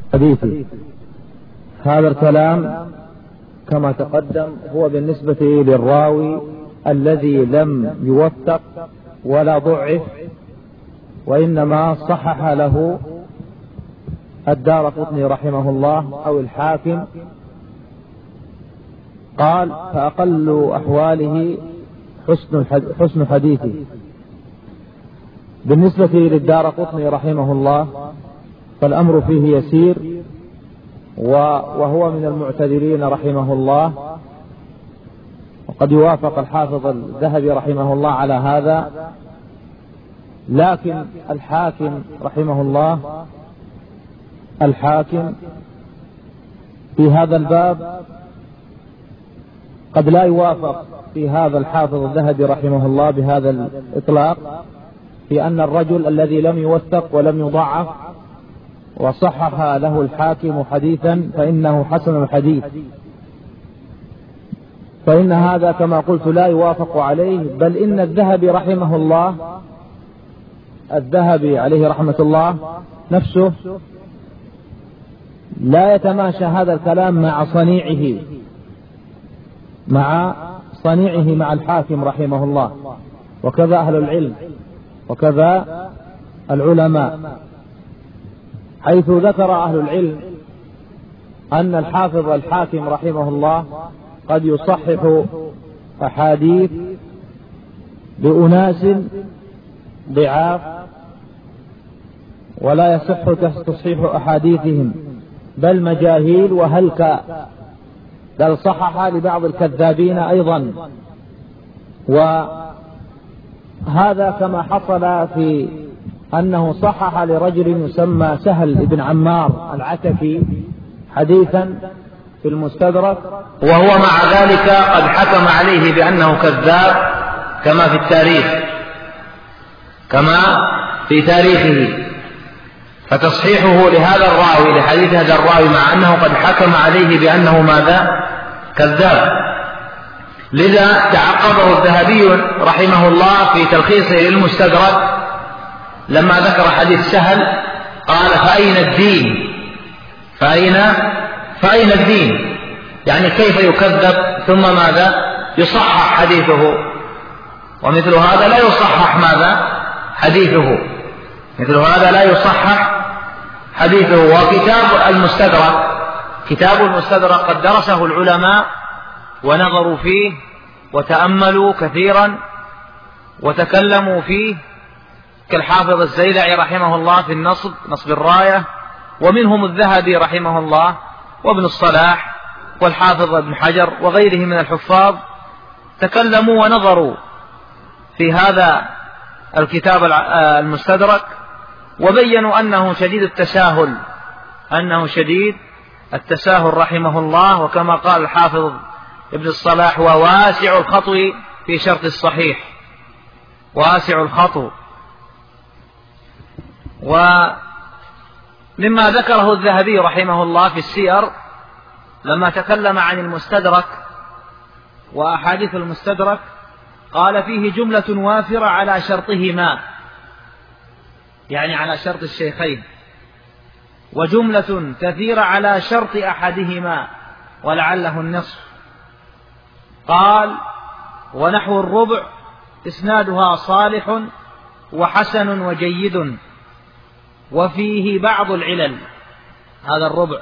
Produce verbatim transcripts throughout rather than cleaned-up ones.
حديثي. هذا الكلام كما تقدم هو بالنسبة للراوي الذي لم يوثق ولا ضعف، وإنما صحح له الدارقطني رحمه الله أو الحاكم. قال: فأقل أحواله حسن حديثه. بالنسبة للدارقطني رحمه الله فالأمر فيه يسير، وهو من المعتدلين رحمه الله، وقد يوافق الحافظ الذهبي رحمه الله على هذا. لكن الحاكم رحمه الله الحاكم في هذا الباب قد لا يوافق في هذا الحافظ الذهبي رحمه الله بهذا الإطلاق، في أن الرجل الذي لم يوثق ولم يضعف وصحح له الحاكم حديثا فإنه حسن الحديث، فإن هذا كما قلت لا يوافق عليه. بل إن الذهبي رحمه الله الذهبي عليه رحمة الله نفسه لا يتماشى هذا الكلام مع صنيعه مع صنيعه مع الحاكم رحمه الله، وكذا أهل العلم وكذا العلماء، حيث ذكر أهل العلم أن الحافظ الحاكم رحمه الله قد يصحح أحاديث لأناس ضعاف ولا يصح تصحيح أحاديثهم، بل مجاهيل وهلكا، بل صحح لبعض الكذابين أيضا. وهذا كما حصل في أنه صحح لرجل يسمى سهل بن عمار العتكي حديثا في المستدرك، وهو مع ذلك قد حكم عليه بأنه كذاب كما في التاريخ كما في تاريخه. فتصحيحه لهذا الراوي لحديث هذا الراوي مع أنه قد حكم عليه بأنه ماذا؟ كذاب. لذا تعقبه الذهبي رحمه الله في تلخيصه للمستدرك لما ذكر حديث سهل قال: فأين الدين؟ فأين فأين الدين؟ يعني كيف يكذب ثم ماذا؟ يصحح حديثه. ومثل هذا لا يصحح ماذا؟ حديثه. مثل هذا لا يصحح حديثه. وكتاب المستدرك كتاب المستدرك قد درسه العلماء ونظروا فيه وتأملوا كثيرا وتكلموا فيه، كالحافظ الزيلعي رحمه الله في النصب نصب الراية، ومنهم الذهبي رحمه الله وابن الصلاح والحافظ ابن حجر وغيره من الحفاظ، تكلموا ونظروا في هذا الكتاب المستدرك وبينوا أنه شديد التساهل أنه شديد التساهل رحمه الله. وكما قال الحافظ ابن الصلاح: وواسع الخطو في شرط الصحيح، واسع الخطو. ومما ذكره الذهبي رحمه الله في السير لما تكلم عن المستدرك وأحاديث المستدرك قال: فيه جملة وافرة على شرطهما، يعني على شرط الشيخين، وجملة كثيرة على شرط أحدهما ولعله النصف. قال: ونحو الربع إسنادها صالح وحسن وجيد، وفيه بعض العلل، هذا الربع.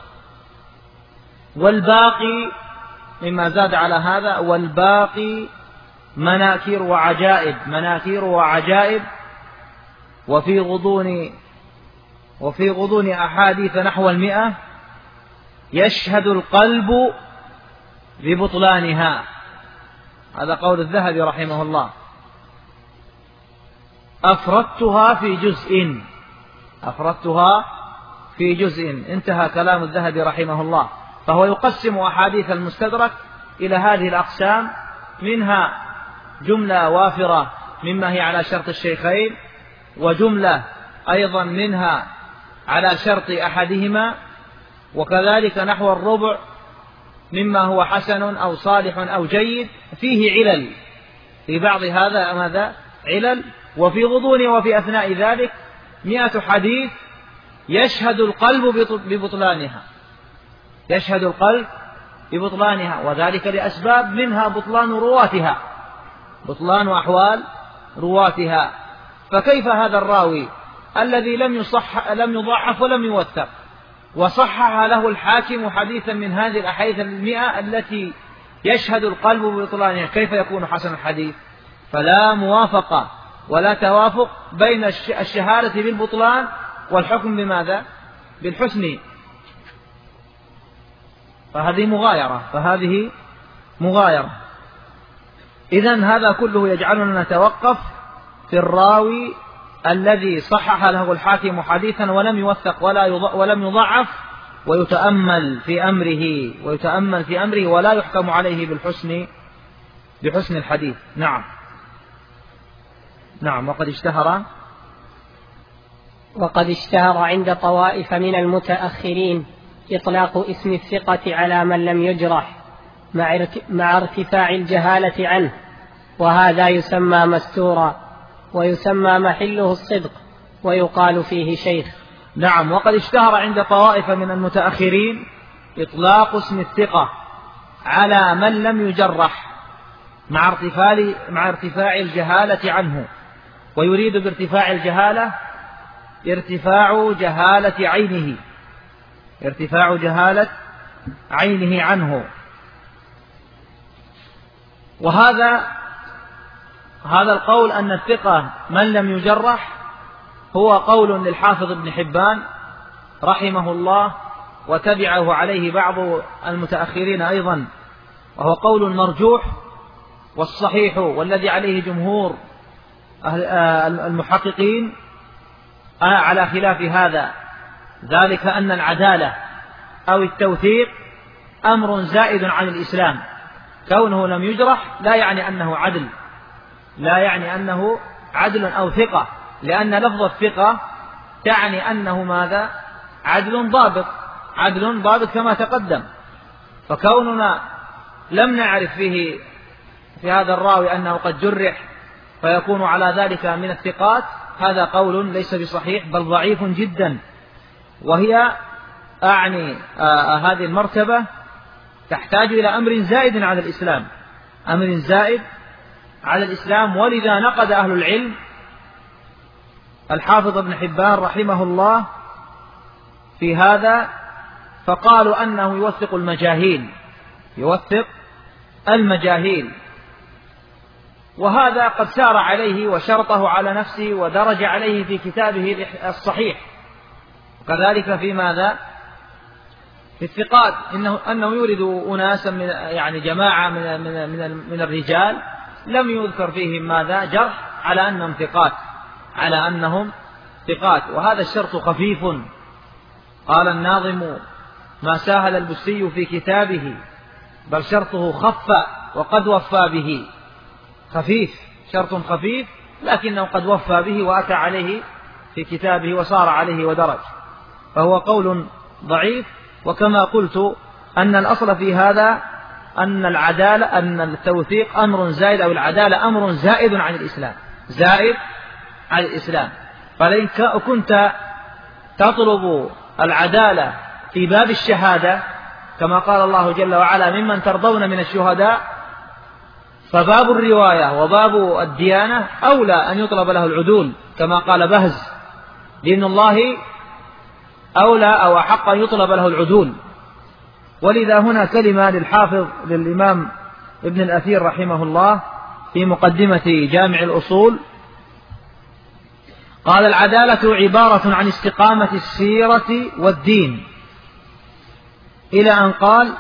والباقي مما زاد على هذا: والباقي مناكير وعجائب، مناكير وعجائب، وفي غضون وفي غضون أحاديث نحو المئة يشهد القلب ببطلانها. هذا قول الذهبي رحمه الله. أفردتها في جزء أفردتها في جزء انتهى كلام الذهبي رحمه الله. فهو يقسم أحاديث المستدرك إلى هذه الأقسام، منها جملة وافرة مما هي على شرط الشيخين، وجملة أيضا منها على شرط أحدهما، وكذلك نحو الربع مما هو حسن أو صالح أو جيد فيه علل، في بعض هذا ماذا علل. وفي غضون وفي أثناء ذلك مئة حديث يشهد القلب ببطلانها، يشهد القلب ببطلانها، وذلك لأسباب منها بطلان رواتها، بطلان أحوال رواتها. فكيف هذا الراوي الذي لم يصح لم يضعف ولم يوثق وصحح له الحاكم حديثا من هذه الأحاديث المئة التي يشهد القلب ببطلانها، كيف يكون حسن الحديث؟ فلا موافقة ولا توافق بين الشهادة بالبطلان والحكم بماذا؟ بالحسن. فهذه مغايرة فهذه مغايرة إذن هذا كله يجعلنا نتوقف في الراوي الذي صحح له الحاكم حديثا ولم يوثق ولا ولم يضعف، ويتأمل في أمره ويتأمل في أمره ولا يحكم عليه بالحسن بحسن الحديث. نعم نعم وقد اشتهر وقد اشتهر عند طوائف من المتأخرين إطلاق اسم الثقة على من لم يجرح مع ارتفاع الجهالة عنه، وهذا يسمى مستورا، ويسمى محله الصدق، ويقال فيه شيخ. نعم وقد اشتهر عند طوائف من المتأخرين إطلاق اسم الثقة على من لم يجرح مع ارتفاع مع ارتفاع الجهالة عنه، ويريد بارتفاع الجهالة ارتفاع جهالة عينه ارتفاع جهالة عينه عنه. وهذا هذا القول أن الثقة من لم يجرح هو قول للحافظ ابن حبان رحمه الله، وتبعه عليه بعض المتأخرين أيضا، وهو قول مرجوح، والصحيح والذي عليه جمهور المحققين على خلاف هذا، ذلك أن العدالة أو التوثيق أمر زائد عن الإسلام. كونه لم يجرح لا يعني أنه عدل لا يعني أنه عدل أو ثقة، لأن لفظ الثقة تعني أنه ماذا؟ عدل ضابط عدل ضابط كما تقدم. فكوننا لم نعرف فيه في هذا الراوي أنه قد جرح فيكون على ذلك من الثقات، هذا قول ليس بصحيح بل ضعيف جدا. وهي أعني آه هذه المرتبة تحتاج إلى أمر زائد على الإسلام أمر زائد على الإسلام ولذا نقد أهل العلم الحافظ ابن حبان رحمه الله في هذا، فقالوا أنه يوثق المجاهيل يوثق المجاهيل وهذا قد سار عليه وشرطه على نفسه ودرج عليه في كتابه الصحيح. وكذلك في ماذا؟ في الثقات إنه أنه يورد أناسا من يعني جماعة من من من, من الرجال لم يذكر فيهم ماذا؟ جرح، على أنهم ثقات على أنهم ثقات وهذا الشرط خفيف. قال الناظم: ما ساهل البستي في كتابه بل شرطه خف وقد وفى به. خفيف، شرط خفيف لكنه قد وفى به وأتى عليه في كتابه وصار عليه ودرج، فهو قول ضعيف. وكما قلت أن الأصل في هذا أن العدالة أن التوثيق أمر زائد أو العدالة أمر زائد عن الإسلام زائد عن الإسلام. فلئن كنت تطلب العدالة في باب الشهادة كما قال الله جل وعلا: ممن ترضون من الشهداء، فباب الرواية وباب الديانة أولى أن يطلب له العدول كما قال بهز: دين الله أولى أو أحق أن يطلب له العدول. ولذا هنا كلمة للحافظ للإمام ابن الأثير رحمه الله في مقدمة جامع الأصول، قال: العدالة عبارة عن استقامة السيرة والدين، إلى أن قال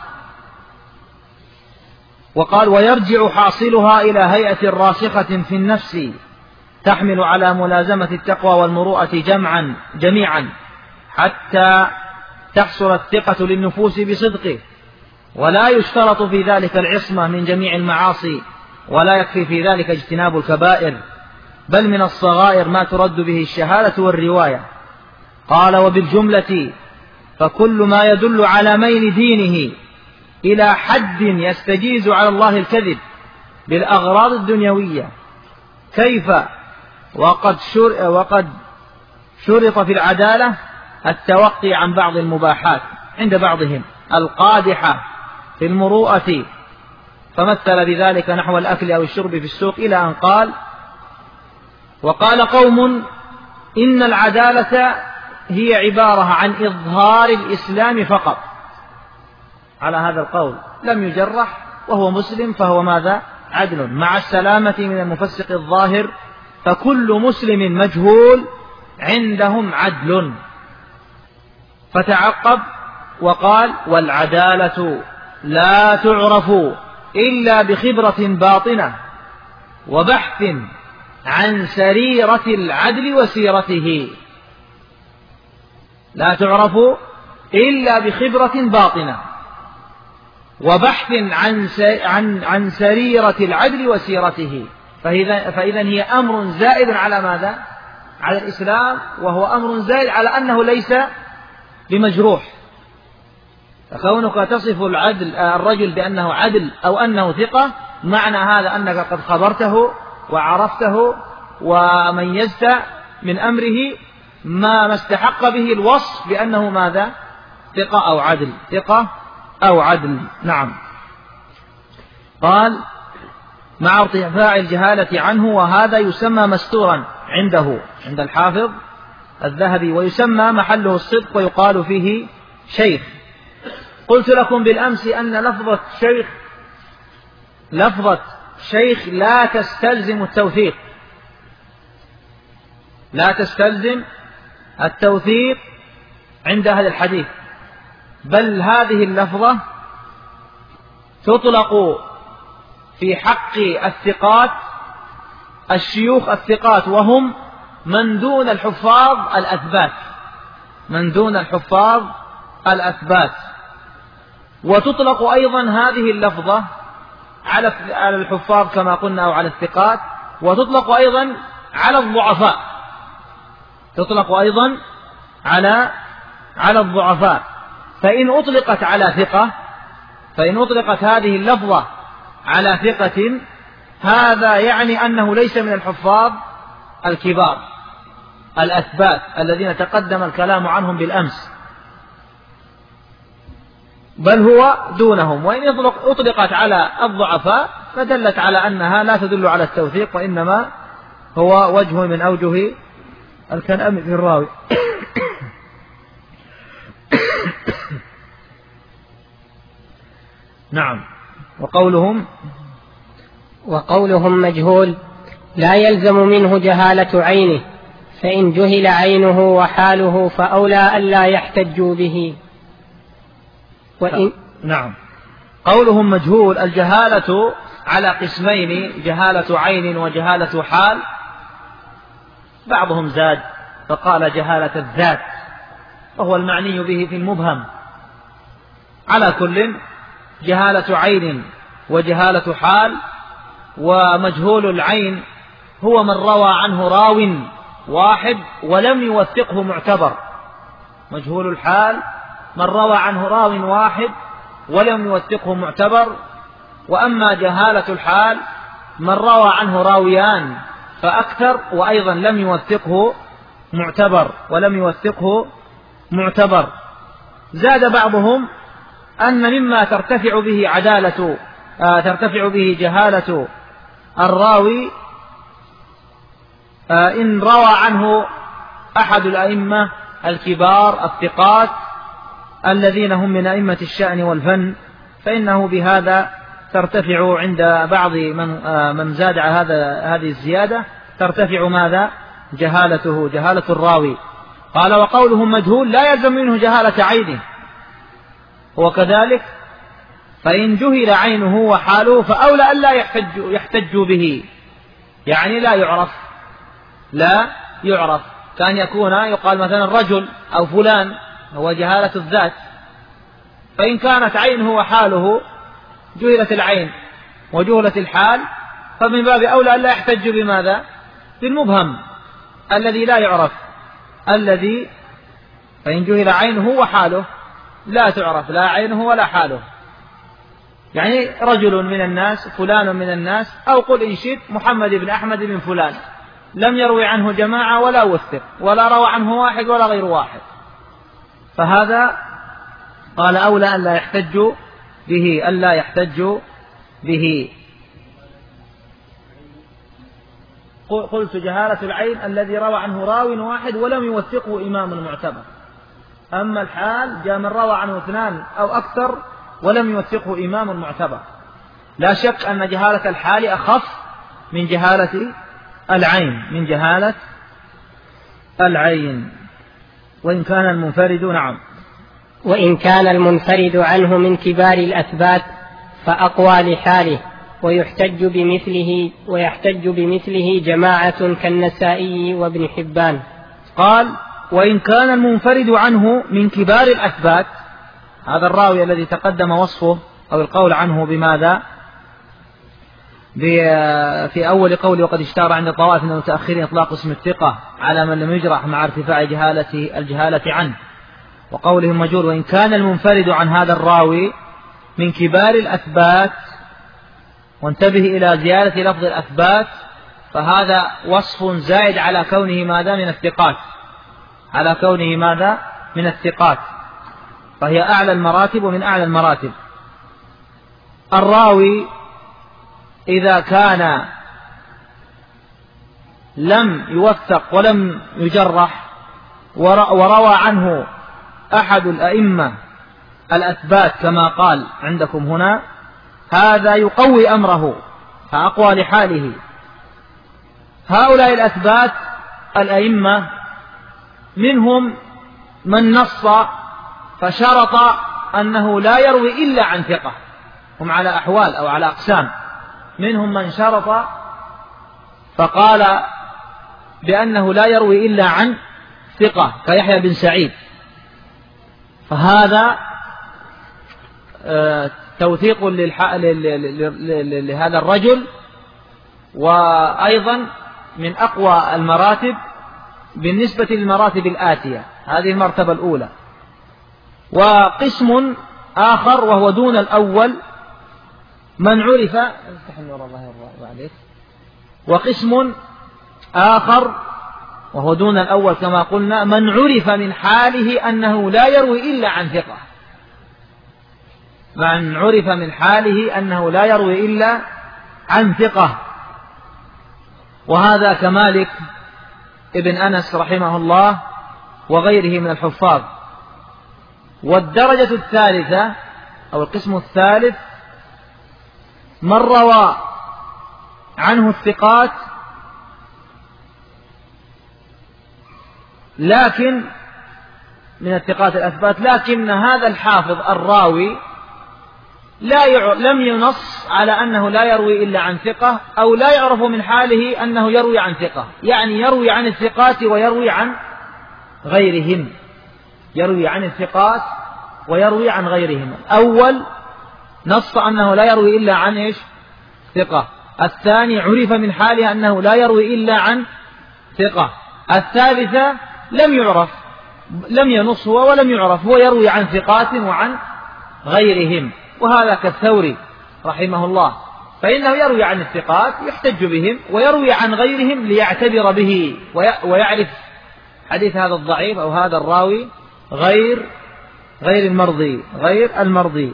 وقال: ويرجع حاصلها إلى هيئة راسخة في النفس تحمل على ملازمة التقوى والمروءة جمعا جميعا حتى تحصل الثقة للنفوس بصدقه، ولا يشترط في ذلك العصمة من جميع المعاصي، ولا يكفي في ذلك اجتناب الكبائر، بل من الصغائر ما ترد به الشهادة والرواية. قال: وبالجملة فكل ما يدل على ميل دينه إلى حد يستجيز على الله الكذب بالأغراض الدنيوية، كيف وقد شر وقد شرط في العدالة التوقي عن بعض المباحات عند بعضهم القادحة في المروءة، فمثل بذلك نحو الأكل أو الشرب في السوق، إلى أن قال: وقال قوم إن العدالة هي عبارة عن إظهار الإسلام فقط. على هذا القول لم يجرح وهو مسلم فهو ماذا؟ عدل، مع السلامة من المفسق الظاهر، فكل مسلم مجهول عندهم عدل. فتعقب وقال: والعدالة لا تعرف إلا بخبرة باطنة وبحث عن سريرة العدل وسيرته. لا تعرف إلا بخبرة باطنة وبحث عن عن عن سريرة العدل وسيرته. فإذا فإذا هي أمر زائد على ماذا؟ على الإسلام، وهو أمر زائد على أنه ليس بمجروح. فكونك تصف العدل الرجل بأنه عدل أو أنه ثقة، معنى هذا أنك قد خبرته وعرفته وميزت من أمره ما استحق به الوصف بأنه ماذا؟ ثقة أو عدل، ثقة أو عدل. نعم. قال: مع ارتفاع الجهالة عنه، وهذا يسمى مستورا عنده عند الحافظ الذهبي، ويسمى محله الصدق، ويقال فيه شيخ. قلت لكم بالأمس أن لفظة شيخ لفظة شيخ لا تستلزم التوثيق، لا تستلزم التوثيق عند أهل الحديث، بل هذه اللفظة تطلق في حق الثقات، الشيوخ الثقات، وهم من دون الحفاظ الأثبات، من دون الحفاظ الأثبات. وتطلق أيضا هذه اللفظة على الحفاظ كما قلنا أو على الثقات، وتطلق أيضا على الضعفاء، تطلق أيضا على على الضعفاء. فإن أطلقت على ثقة، فإن أطلقت هذه اللفظة على ثقة، هذا يعني أنه ليس من الحفاظ الكبار الأثبات الذين تقدم الكلام عنهم بالأمس، بل هو دونهم. وإن أطلقت على الضعفاء فدلت على أنها لا تدل على التوثيق، وإنما هو وجه من أوجه الكلام في الراوي. نعم. وقولهم وقولهم مجهول لا يلزم منه جهالة عينه، فإن جهل عينه وحاله فأولى ألا يحتجوا به. وإن نعم. قولهم مجهول، الجهالة على قسمين: جهالة عين وجهالة حال. بعضهم زاد فقال جهالة الذات، وهو المعني به في المبهم. على كل، جهالة عين وجهالة حال. ومجهول العين هو من روى عنه راو واحد ولم يوثقه معتبر. مجهول الحال من روى عنه راو واحد ولم يوثقه معتبر. وأما جهالة الحال من روى عنه راويان فأكثر وأيضا لم يوثقه معتبر ولم يوثقه معتبر. زاد بعضهم أن مما ترتفع به عدالة آه ترتفع به جهالة الراوي آه إن روى عنه أحد الأئمة الكبار الثقات الذين هم من أئمة الشأن والفن، فإنه بهذا ترتفع عند بعض من آه من زاد هذا هذه الزيادة ترتفع ماذا؟ جهالته، جهالة الراوي. قال: وقولهم مجهول لا يلزم منه جهالة عينه، وكذلك فإن جهل عينه وحاله فأولى ألا يحتج يحتجوا به، يعني لا يعرف لا يعرف كان يكون يقال مثلا رجل أو فلان، هو جهالة الذات. فإن كانت عينه وحاله جهلت العين وجهلت الحال، فمن باب أولى ألا يحتج بماذا؟ بالمبهم الذي لا يعرف، الذي فإن جهل عينه وحاله لا تعرف لا عينه ولا حاله. يعني رجل من الناس، فلان من الناس، أو قل إن شئت محمد بن أحمد بن فلان، لم يروي عنه جماعة ولا وثق، ولا روى عنه واحد ولا غير واحد، فهذا قال أولى أن لا يحتج به ألا يحتج به. قلت جهالة العين الذي روى عنه راو واحد ولم يوثقه إمام معتبر. أما الحال جاء من روى عنه اثنان أو أكثر ولم يوثقه إمام معتبر. لا شك أن جهالة الحال أخف من جهالة العين من جهالة العين وإن كان المنفرد نعم وإن كان المنفرد عنه من كبار الأثبات فأقوى لحاله، ويحتج بمثله ويحتج بمثله جماعة كالنسائي وابن حبان. قال وإن كان المنفرد عنه من كبار الأثبات، هذا الراوي الذي تقدم وصفه أو القول عنه بماذا؟ في أول قول وقد اشتهر عند طوائف من المتأخرين إطلاق اسم الثقة على من لم يجرح مع ارتفاع جهالته الجهالة عنه، وقولهم مجهول. وإن كان المنفرد عن هذا الراوي من كبار الأثبات، وانتبه إلى زيادة لفظ الأثبات، فهذا وصف زائد على كونه ماذا من الثقات على كونه ماذا من الثقات فهي أعلى المراتب ومن أعلى المراتب. الراوي إذا كان لم يوثق ولم يجرح وروى عنه أحد الأئمة الأثبات كما قال عندكم هنا، هذا يقوي أمره فأقوى لحاله. هؤلاء الأثبات الأئمة منهم من نص فشرط أنه لا يروي إلا عن ثقة، هم على أحوال أو على أقسام. منهم من شرط فقال بأنه لا يروي إلا عن ثقة كيحيى بن سعيد، فهذا توثيق لهذا الرجل، وأيضا من أقوى المراتب بالنسبة للمراتب الآتية. هذه المرتبة الأولى. وقسم آخر وهو دون الأول من عرف وقسم آخر وهو دون الأول كما قلنا من عرف من حاله أنه لا يروي إلا عن ثقة من عرف من حاله أنه لا يروي إلا عن ثقة وهذا كمالك ابن أنس رحمه الله وغيره من الحفاظ. والدرجة الثالثة أو القسم الثالث من روى عنه الثقات لكن من الثقات الأثبات، لكن هذا الحافظ الراوي لا يع... لم ينص على أنه لا يروي إلا عن ثقة، أو لا يعرف من حاله أنه يروي عن ثقة، يعني يروي عن الثقات ويروي عن غيرهم يروي عن الثقات ويروي عن غيرهم. أول نص أنه لا يروي إلا عن إيش؟ ثقة. الثاني عرف من حاله أنه لا يروي إلا عن ثقة. الثالثة لم يعرف لم ينص هو ولم يعرف، هو يروي عن ثقات وعن غيرهم. وهذا كالثوري رحمه الله، فإنه يروي عن الثقات يحتج بهم، ويروي عن غيرهم ليعتبر به ويعرف حديث هذا الضعيف أو هذا الراوي غير غير المرضي غير المرضي.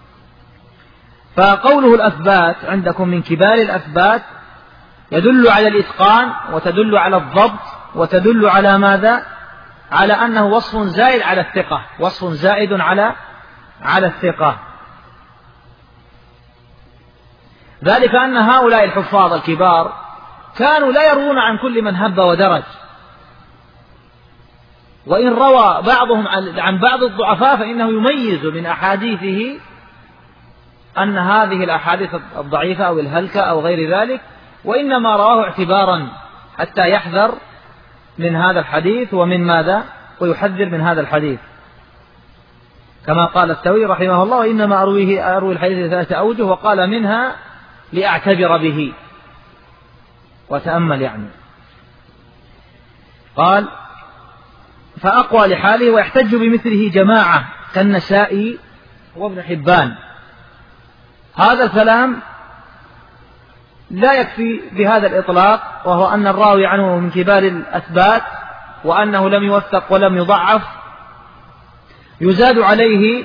فقوله الأثبات عندكم من كبار الأثبات يدل على الإتقان وتدل على الضبط وتدل على ماذا؟ على أنه وصف زائد على الثقة وصف زائد على على الثقة. ذلك أن هؤلاء الحفاظ الكبار كانوا لا يروون عن كل من هب ودرج، وإن روى بعضهم عن بعض الضعفاء فإنه يميز من أحاديثه أن هذه الأحاديث الضعيفة أو الهلكة أو غير ذلك، وإنما رواه اعتبارا حتى يحذر من هذا الحديث ومن ماذا؟ ويحذر من هذا الحديث، كما قال الثوري رحمه الله: وإنما أرويه أروي الحديث ثلاثة أوجه، وقال منها لأعتبر به. وتأمل يعني، قال: فأقوى لحاله ويحتج بمثله جماعة كالنسائي وابن حبان. هذا الكلام لا يكفي بهذا الإطلاق، وهو أن الراوي عنه من كبار الأثبات وأنه لم يوثق ولم يضعف، يزاد عليه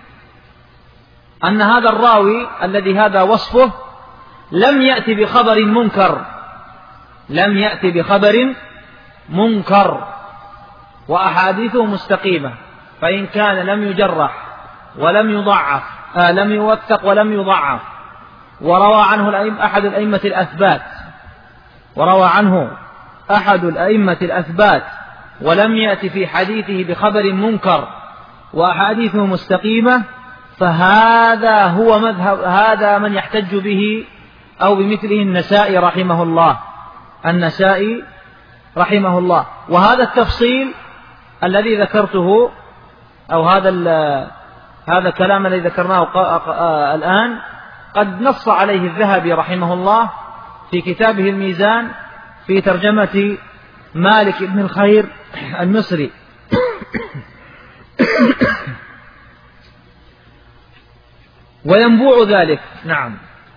أن هذا الراوي الذي هذا وصفه لم يأتي بخبر منكر لم يأتي بخبر منكر وأحاديثه مستقيمة، فإن كان لم يجرح ولم يضعف آه لم يوثق ولم يضعف وروى عنه الأئمة أحد الأئمة الأثبات وروى عنه أحد الأئمة الأثبات ولم يأتي في حديثه بخبر منكر وأحاديثه مستقيمة، فهذا هو مذهب هذا من يحتج به أو بمثله النسائي رحمه الله النسائي رحمه الله. وهذا التفصيل الذي ذكرته أو هذا هذا الكلام الذي ذكرناه الآن قد نص عليه الذهبي رحمه الله في كتابه الميزان في ترجمة مالك بن الخير المصري. وينبوع ذلك نعم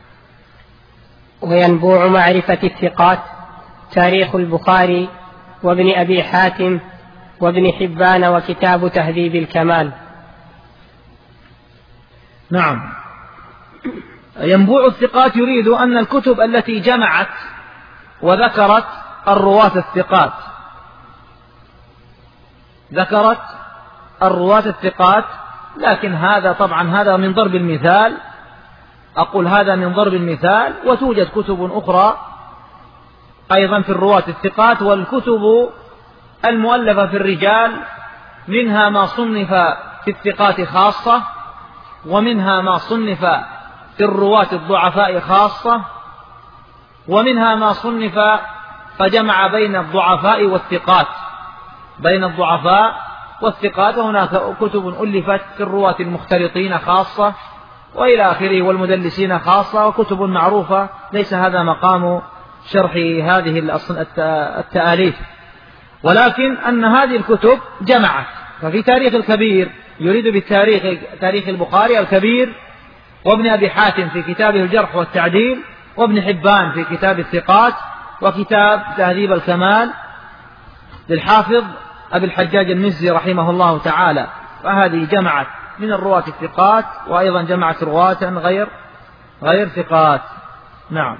وينبوع معرفة الثقات تاريخ البخاري وابن أبي حاتم وابن حبان وكتاب تهذيب الكمال. نعم. ينبوع الثقات يريد أن الكتب التي جمعت وذكرت الرواة الثقات ذكرت الرواة الثقات لكن هذا طبعا هذا من ضرب المثال، أقول هذا من ضرب المثال، وتوجد كتب أخرى أيضا في الرواة الثقات، والكتب المؤلفة في الرجال منها ما صنف في الثقات خاصة ومنها ما صنف في الرواة الضعفاء خاصة ومنها ما صنف فجمع بين الضعفاء والثقات بين الضعفاء والثقات، وهناك كتب ألفت في الرواة المختلطين خاصة وإلى آخره والمدلسين خاصة، وكتب معروفة ليس هذا مقام شرح هذه التآليف، ولكن أن هذه الكتب جمعت. ففي تاريخ الكبير يريد بالتاريخ تاريخ البخاري الكبير وابن أبي حاتم في كتابه الجرح والتعديل وابن حبان في كتاب الثقات وكتاب تهذيب الكمال للحافظ أبي الحجاج المزي رحمه الله تعالى، فهذه جمعت من الرواة الثقات وأيضا جمعت رواة غير غير ثقات. نعم.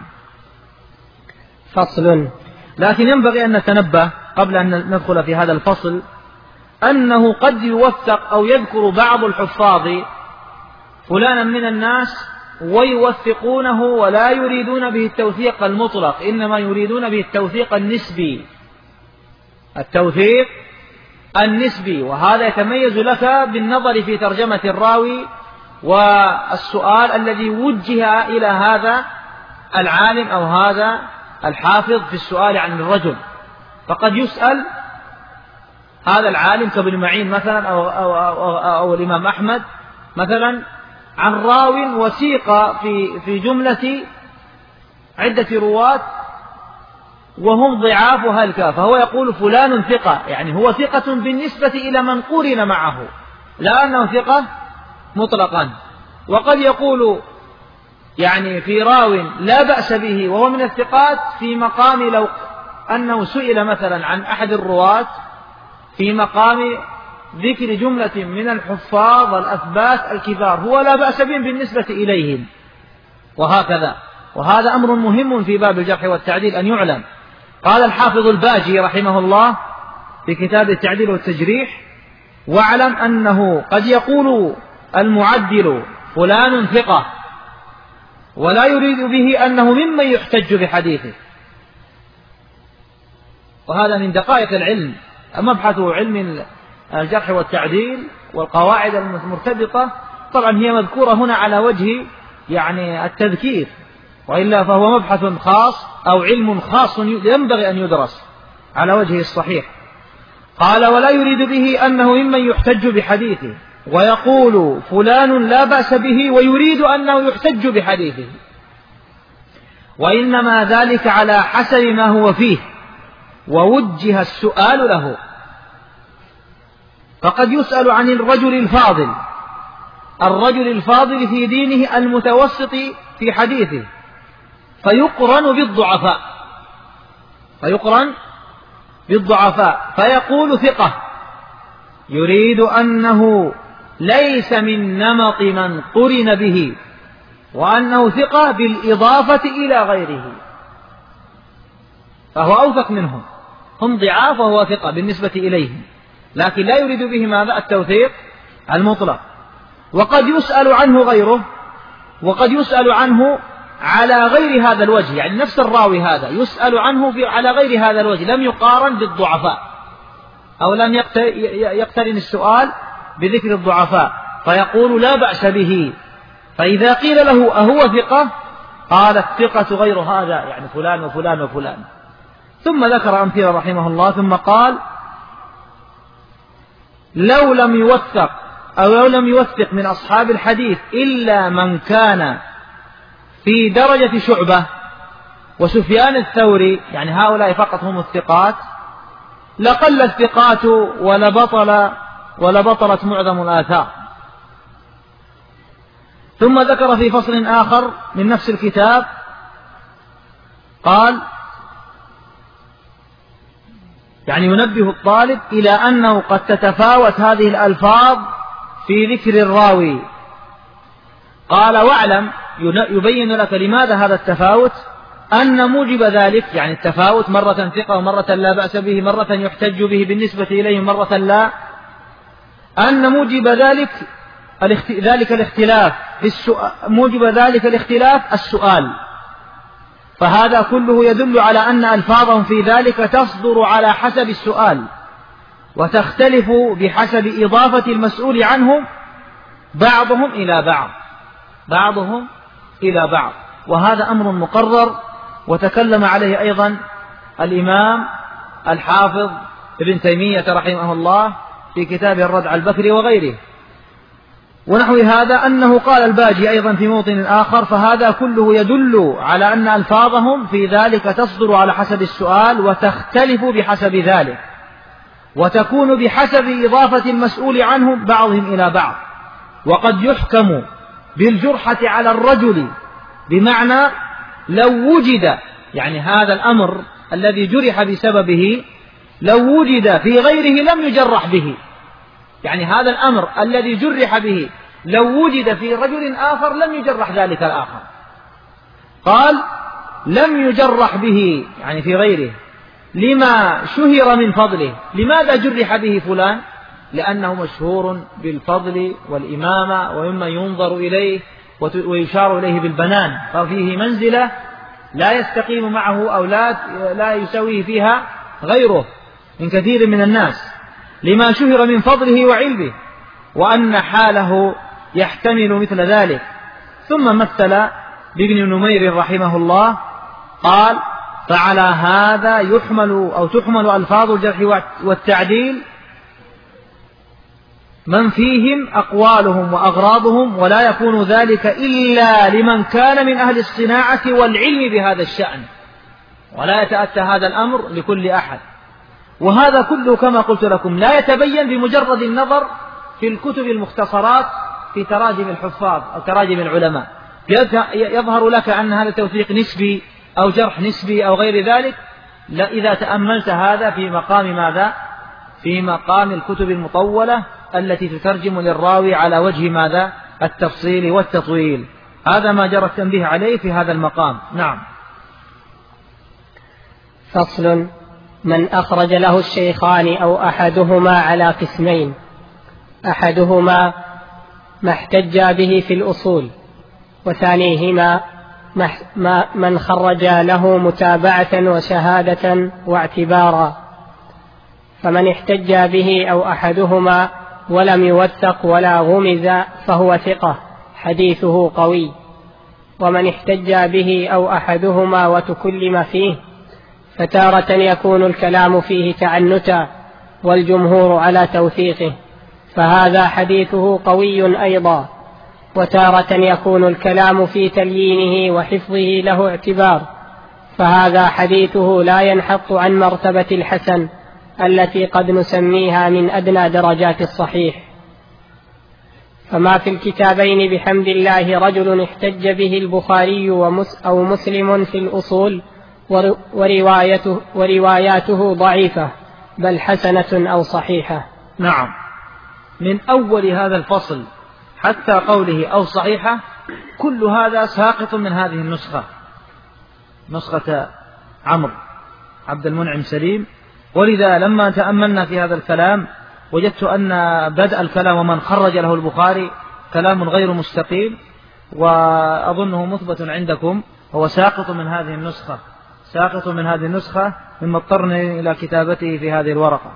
فصل. لكن ينبغي أن نتنبه قبل أن ندخل في هذا الفصل أنه قد يوثق أو يذكر بعض الحفاظ فلانا من الناس ويوثقونه ولا يريدون به التوثيق المطلق، إنما يريدون به التوثيق النسبي التوثيق النسبي وهذا يتميز لك بالنظر في ترجمة الراوي والسؤال الذي وجه إلى هذا العالم أو هذا الحافظ في السؤال عن الرجل، فقد يسأل هذا العالم كابن معين مثلا أو, أو, أو, أو, أو الإمام أحمد مثلا عن راو وثيق في, في جملة عدة رواة وهم ضعاف هلكا، فهو يقول فلان ثقة، يعني هو ثقة بالنسبة إلى من قرن معه لا أنه ثقة مطلقا. وقد يقول يعني في راو لا بأس به وهو من الثقات في مقام لو أنه سئل مثلا عن أحد الرواة في مقام ذكر جملة من الحفاظ الأثبات الكبار هو لا بأس بهم بالنسبة إليهم، وهكذا. وهذا أمر مهم في باب الجرح والتعديل أن يعلم. قال الحافظ الباجي رحمه الله في كتاب التعديل والتجريح: واعلم أنه قد يقول المعدل فلان ثقة ولا يريد به أنه ممن يحتج بحديثه، وهذا من دقائق العلم. مبحث علم الجرح والتعديل والقواعد المرتبطة طبعا هي مذكورة هنا على وجه يعني التذكير، وإلا فهو مبحث خاص أو علم خاص ينبغي أن يدرس على وجهه الصحيح. قال: ولا يريد به أنه ممن يحتج بحديثه، ويقول فلان لا بأس به ويريد أنه يحتج بحديثه، وإنما ذلك على حسب ما هو فيه ووجه السؤال له. فقد يسأل عن الرجل الفاضل الرجل الفاضل في دينه المتوسط في حديثه فيقرن بالضعفاء فيقرن بالضعفاء فيقول ثقة، يريد أنه ليس من نمط من قرن به، وأنه ثقة بالإضافة إلى غيره، فهو أوثق منهم، هم ضعاف وهو ثقة بالنسبة إليهم، لكن لا يريد به ماذا؟ التوثيق المطلق. وقد يسأل عنه غيره، وقد يسأل عنه على غير هذا الوجه، يعني نفس الراوي هذا يسأل عنه في على غير هذا الوجه، لم يقارن بالضعفاء، أو لم يقترن السؤال بذكر الضعفاء، فيقول لا بأس به. فإذا قيل له أهو ثقة؟ قال الثقة غير هذا، يعني فلان وفلان وفلان. ثم ذكر أمثلة رحمه الله، ثم قال لو لم يوثق أو لو لم يوثق من أصحاب الحديث إلا من كان في درجة شعبة وسفيان الثوري، يعني هؤلاء فقط هم الثقات، لقل الثقات ولبطل ولبطلت معظم الآثار. ثم ذكر في فصل آخر من نفس الكتاب قال يعني ينبه الطالب إلى أنه قد تتفاوت هذه الألفاظ في ذكر الراوي. قال واعلم، يبين لك لماذا هذا التفاوت، أن موجب ذلك يعني التفاوت، مرة ثقة ومرة لا بأس به، مرة يحتج به بالنسبة إليه مرة لا، أن موجب ذلك ذلك الاختلاف في السؤال، موجب ذلك الاختلاف السؤال، فهذا كله يدل على أن ألفاظهم في ذلك تصدر على حسب السؤال، وتختلف بحسب إضافة المسؤول عنهم بعضهم إلى بعض بعضهم إلى بعض وهذا أمر مقرر، وتكلم عليه أيضا الإمام الحافظ ابن تيمية رحمه الله في كتابه الرد على البكري وغيره. ونحو هذا أنه قال الباجي أيضا في موطن آخر، فهذا كله يدل على أن ألفاظهم في ذلك تصدر على حسب السؤال، وتختلف بحسب ذلك، وتكون بحسب إضافة المسؤول عنهم بعضهم إلى بعض. وقد يحكم بالجرحة على الرجل، بمعنى لو وجد يعني هذا الأمر الذي جرح بسببه لو وجد في غيره لم يجرح به، يعني هذا الأمر الذي جرح به لو وجد في رجل آخر لم يجرح ذلك الآخر. قال لم يجرح به يعني في غيره لما شهر من فضله. لماذا جرح به فلان؟ لأنه مشهور بالفضل والإمامة ومما ينظر إليه ويشار إليه بالبنان، ففيه منزلة لا يستقيم معه أو لا لا يسويه فيها غيره من كثير من الناس، لما شهر من فضله وعلمه، وأن حاله يحتمل مثل ذلك. ثم مثل بابن نمير رحمه الله قال فعلى هذا يحمل أو تحمل ألفاظ الجرح والتعديل من فيهم أقوالهم وأغراضهم، ولا يكون ذلك إلا لمن كان من أهل الصناعة والعلم بهذا الشأن، ولا يتأتى هذا الأمر لكل أحد. وهذا كله كما قلت لكم لا يتبين بمجرد النظر في الكتب المختصرات في تراجم الحفاظ أو تراجم العلماء، يظهر لك أن هذا توثيق نسبي أو جرح نسبي أو غير ذلك. لا، إذا تأملت هذا في مقام ماذا؟ في مقام الكتب المطولة التي تترجم للراوي على وجه ماذا؟ التفصيل والتطويل. هذا ما جرى التنبيه عليه في هذا المقام. نعم. فصل: من أخرج له الشيخان أو أحدهما على قسمين: أحدهما ما احتج به في الأصول، وثانيهما من خرج له متابعة وشهادة واعتبارا. فمن احتج به أو أحدهما ولم يوثق ولا غمز فهو ثقة حديثه قوي. ومن احتج به أو أحدهما وتكلم فيه فتارة يكون الكلام فيه تعنتا والجمهور على توثيقه، فهذا حديثه قوي أيضا. وتارة يكون الكلام في تليينه وحفظه له اعتبار، فهذا حديثه لا ينحط عن مرتبة الحسن التي قد نسميها من أدنى درجات الصحيح. فما في الكتابين بحمد الله رجل احتج به البخاري أو مسلم في الأصول من أول هذا الفصل حتى قوله أو صحيحة كل هذا ساقط من هذه النسخة، نسخة عمرو عبد المنعم سليم. ولذا لما تأملنا في هذا الكلام وجدت أن بدء الكلام ومن خرج له البخاري كلام غير مستقيم، وأظنه مثبت عندكم، هو ساقط من هذه النسخة، ساقط من هذه النسخة مما اضطرني إلى كتابته في هذه الورقة.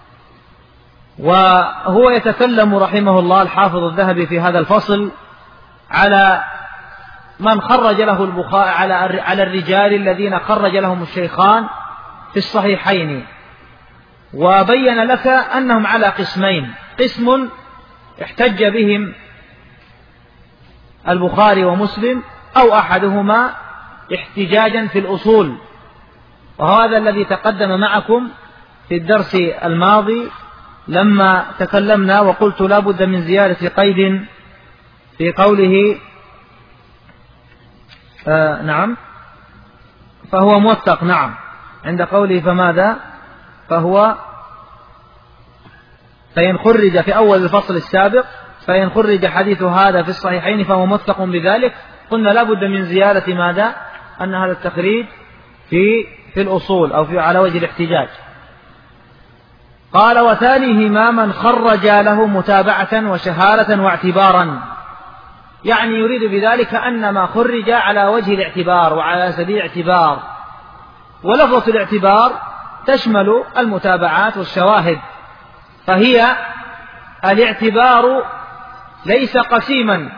وهو يتكلم رحمه الله الحافظ الذهبي في هذا الفصل على من خرج له البخاري، على على الرجال الذين خرج لهم الشيخان في الصحيحين، وبين لك أنهم على قسمين: قسم احتج بهم البخاري ومسلم أو أحدهما احتجاجا في الأصول، وهذا الذي تقدم معكم في الدرس الماضي لما تكلمنا وقلت لا بد من زيادة قيد في قوله آه نعم فهو موثق، نعم، عند قوله فماذا فهو فإن خرج في أول الفصل السابق فإن خرج حديث هذا في الصحيحين فهو موثق بذلك. قلنا لا بد من زيادة ماذا؟ أن هذا التخريج في في الأصول أو في على وجه الاحتجاج. قال: وثانيهما من خرج له متابعة وشهادة واعتبارا، يعني يريد بذلك أن ما خرج على وجه الاعتبار وعلى سبيل الاعتبار، ولفظة الاعتبار تشمل المتابعات والشواهد، فهي الاعتبار ليس قسيما،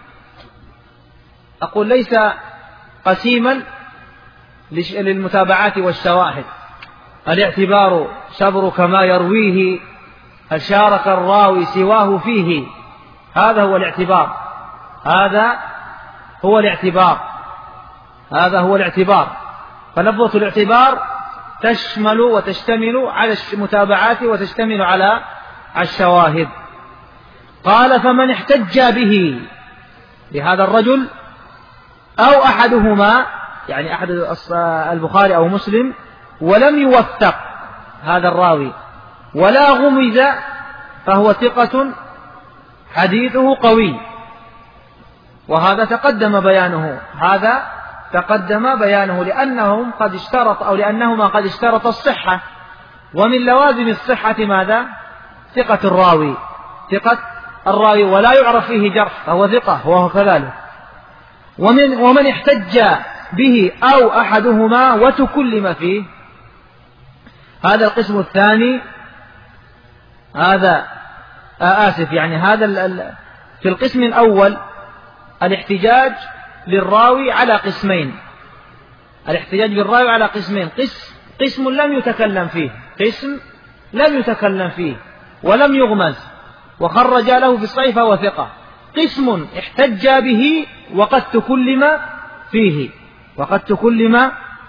أقول ليس قسيما للمتابعات والشواهد. الاعتبار شبرك ما يرويه، هل شارك الراوي سواه فيه، هذا هو الاعتبار، هذا هو الاعتبار هذا هو الاعتبار فلفظة الاعتبار تشمل وتشتمل على المتابعات وتشتمل على الشواهد. قال: فمن احتج به بهذا الرجل أو أحدهما، يعني أحد البخاري أو مسلم، ولم يوثق هذا الراوي ولا غمز، فهو ثقة حديثه قوي. وهذا تقدم بيانه هذا تقدم بيانه لأنهم قد اشترط أو لأنهما قد اشترط الصحة، ومن لوازم الصحة ماذا؟ ثقة الراوي ثقة الراوي ولا يعرف فيه جرح، فهو ثقة وهو كذلك. ومن, ومن احتج به أو أحدهما وتكلم فيه، هذا القسم الثاني. هذا آسف يعني هذا في القسم الأول الاحتجاج للراوي على قسمين، الاحتجاج بالراوي على قسمين: قسم, قسم لم يتكلم فيه قسم لم يتكلم فيه ولم يغمز وخرج له في الصحيح فهو ثقة. قسم احتج به وقد تكلم فيه وقد تكلم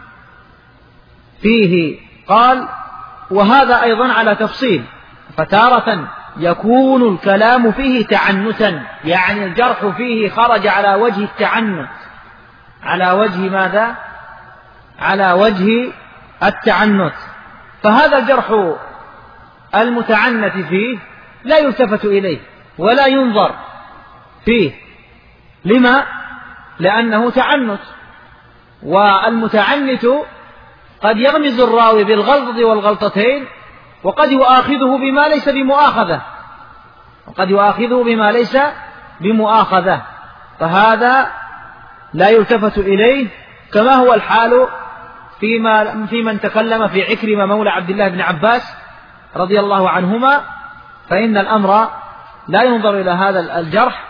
فيه قال: وهذا أيضا على تفصيل، فتارة يكون الكلام فيه تعنتا، يعني الجرح فيه خرج على وجه التعنت، على وجه ماذا؟ على وجه التعنت، فهذا الجرح المتعنت فيه لا يلتفت إليه ولا ينظر فيه. لما؟ لأنه تعنت، والمتعنت قد يغمز الراوي بالغلطة والغلطتين، وقد يؤاخذه بما ليس بمؤاخذة وقد يؤاخذه بما ليس بمؤاخذة فهذا لا يلتفت إليه، كما هو الحال فيما في من تكلم في عكرمة مولى عبد الله بن عباس رضي الله عنهما، فإن الأمر لا ينظر إلى هذا الجرح،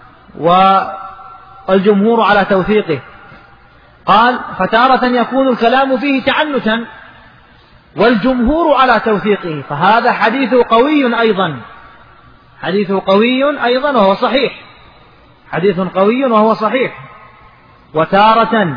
والجمهور على توثيقه. قال: فتارة يكون الكلام فيه تعنتا والجمهور على توثيقه، فهذا حديث قوي أيضا حديث قوي أيضا وهو صحيح حديث قوي وهو صحيح. وتارة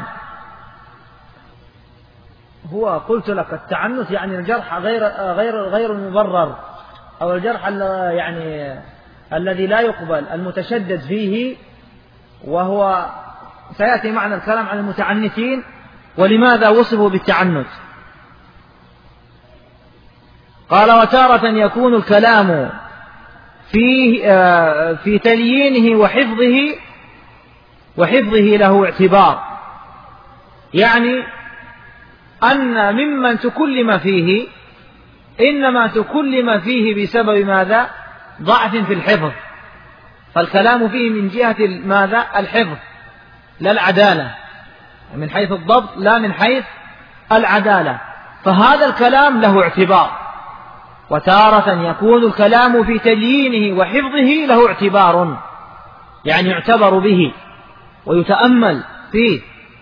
هو قلت لك التعنت يعني الجرح غير غير غير المبرر، أو الجرح يعني الذي لا يقبل، المتشدد فيه، وهو سيأتي معنا الكلام عن المتعنتين ولماذا وصفوا بالتعنت. قال: وتارة يكون الكلام في في تليينه وحفظه وحفظه له اعتبار، يعني أن ممن تكلم فيه إنما تكلم فيه بسبب ماذا؟ ضعف في الحفظ، فالكلام فيه من جهة ماذا؟ الحفظ لا العدالة، من حيث الضبط لا من حيث العدالة، فهذا الكلام له اعتبار. وتارة يكون الكلام في تليينه وحفظه له اعتبار، يعني يعتبر به ويتأمل فيه.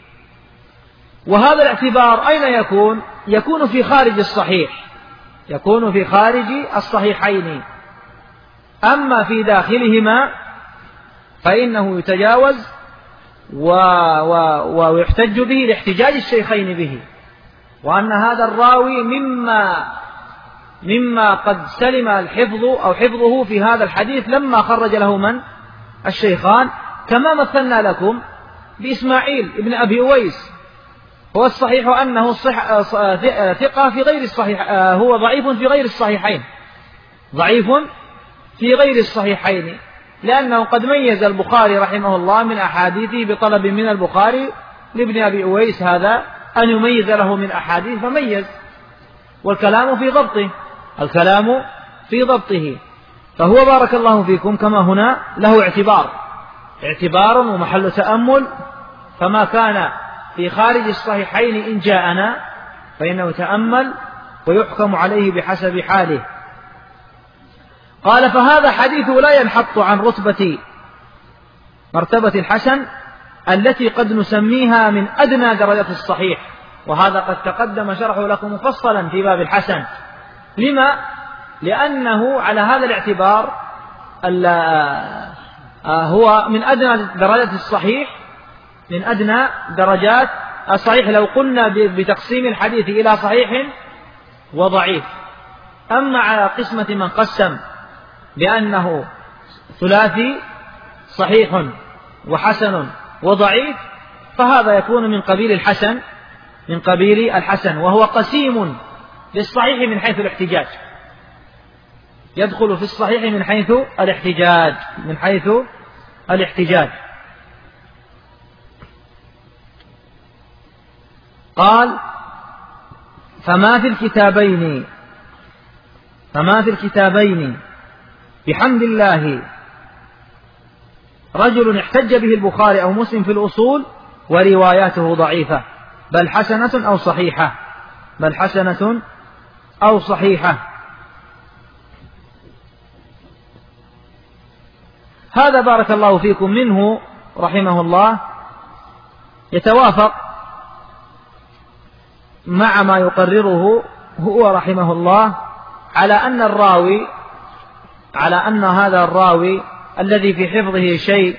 وهذا الاعتبار أين يكون؟ يكون في خارج الصحيح، يكون في خارج الصحيحين. أما في داخلهما فإنه يتجاوز و... و... ويحتج به لاحتجاج الشيخين به، وأن هذا الراوي مما مما قد سلم الحفظ أو حفظه في هذا الحديث لما خرج له من؟ الشيخان، كما مثلنا لكم بإسماعيل ابن أبي أويس. هو الصحيح أنه صح... ثقة في غير الصحيح، هو ضعيف في غير الصحيحين، ضعيف في غير الصحيحين، لأنه قد ميز البخاري رحمه الله من أحاديثه بطلب من البخاري لابن أبي أويس هذا أن يميز له من أحاديث فميز، والكلام في ضبطه، الكلام في ضبطه. فهو بارك الله فيكم كما هنا له اعتبار، اعتبار ومحل تأمل، فما كان في خارج الصحيحين إن جاءنا فإنه تأمل ويحكم عليه بحسب حاله. قال: فهذا حديث لا ينحط عن رتبة مرتبة الحسن التي قد نسميها من أدنى درجة الصحيح، وهذا قد تقدم شرحه لكم مفصلا في باب الحسن. لما؟ لأنه على هذا الاعتبار هو من أدنى درجات الصحيح، من أدنى درجات الصحيح لو قلنا بتقسيم الحديث إلى صحيح وضعيف. أما على قسمة من قسم بأنه ثلاثي صحيح وحسن وضعيف، فهذا يكون من قبيل الحسن، من قبيل الحسن، وهو قسيم للصحيح من حيث الاحتجاج، يدخل في الصحيح من حيث الاحتجاج، من حيث الاحتجاج. قال: فما في الكتابين فما في الكتابين بحمد الله رجل احتج به البخاري أو مسلم في الأصول ورواياته ضعيفة بل حسنة أو صحيحة بل حسنة أو صحيحة. هذا بارك الله فيكم منه رحمه الله يتوافق مع ما يقرره هو رحمه الله على أن الراوي على أن هذا الراوي الذي في حفظه شيء،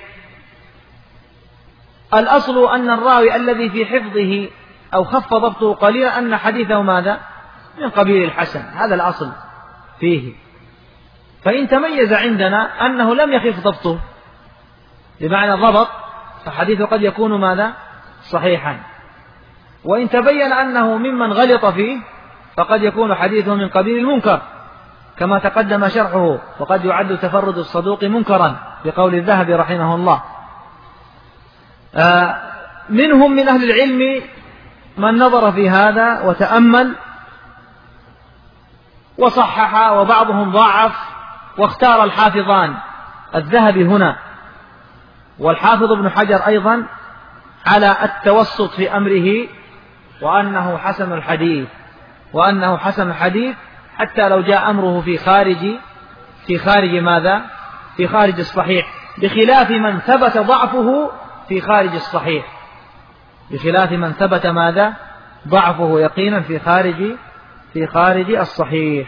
الأصل أن الراوي الذي في حفظه أو خف ضبطه قليلا أن حديثه ماذا؟ من قبيل الحسن، هذا الأصل فيه. فإن تميز عندنا أنه لم يخف ضبطه بمعنى ضبط، فحديثه قد يكون ماذا؟ صحيحا. وإن تبين أنه ممن غلط فيه فقد يكون حديثه من قبيل المنكر كما تقدم شرحه، وقد يعد تفرد الصدوق منكرا بقول الذهبي رحمه الله. آه منهم من أهل العلم من نظر في هذا وتأمل وصحح، وبعضهم ضعف، واختار الحافظان الذهبي هنا والحافظ ابن حجر أيضا على التوسط في أمره، وأنه حسن الحديث وأنه حسن الحديث حتى لو جاء أمره في خارج في خارج ماذا؟ في خارج الصحيح، بخلاف من ثبت ضعفه في خارج الصحيح، بخلاف من ثبت ماذا؟ ضعفه يقينا في خارج في خارج الصحيح.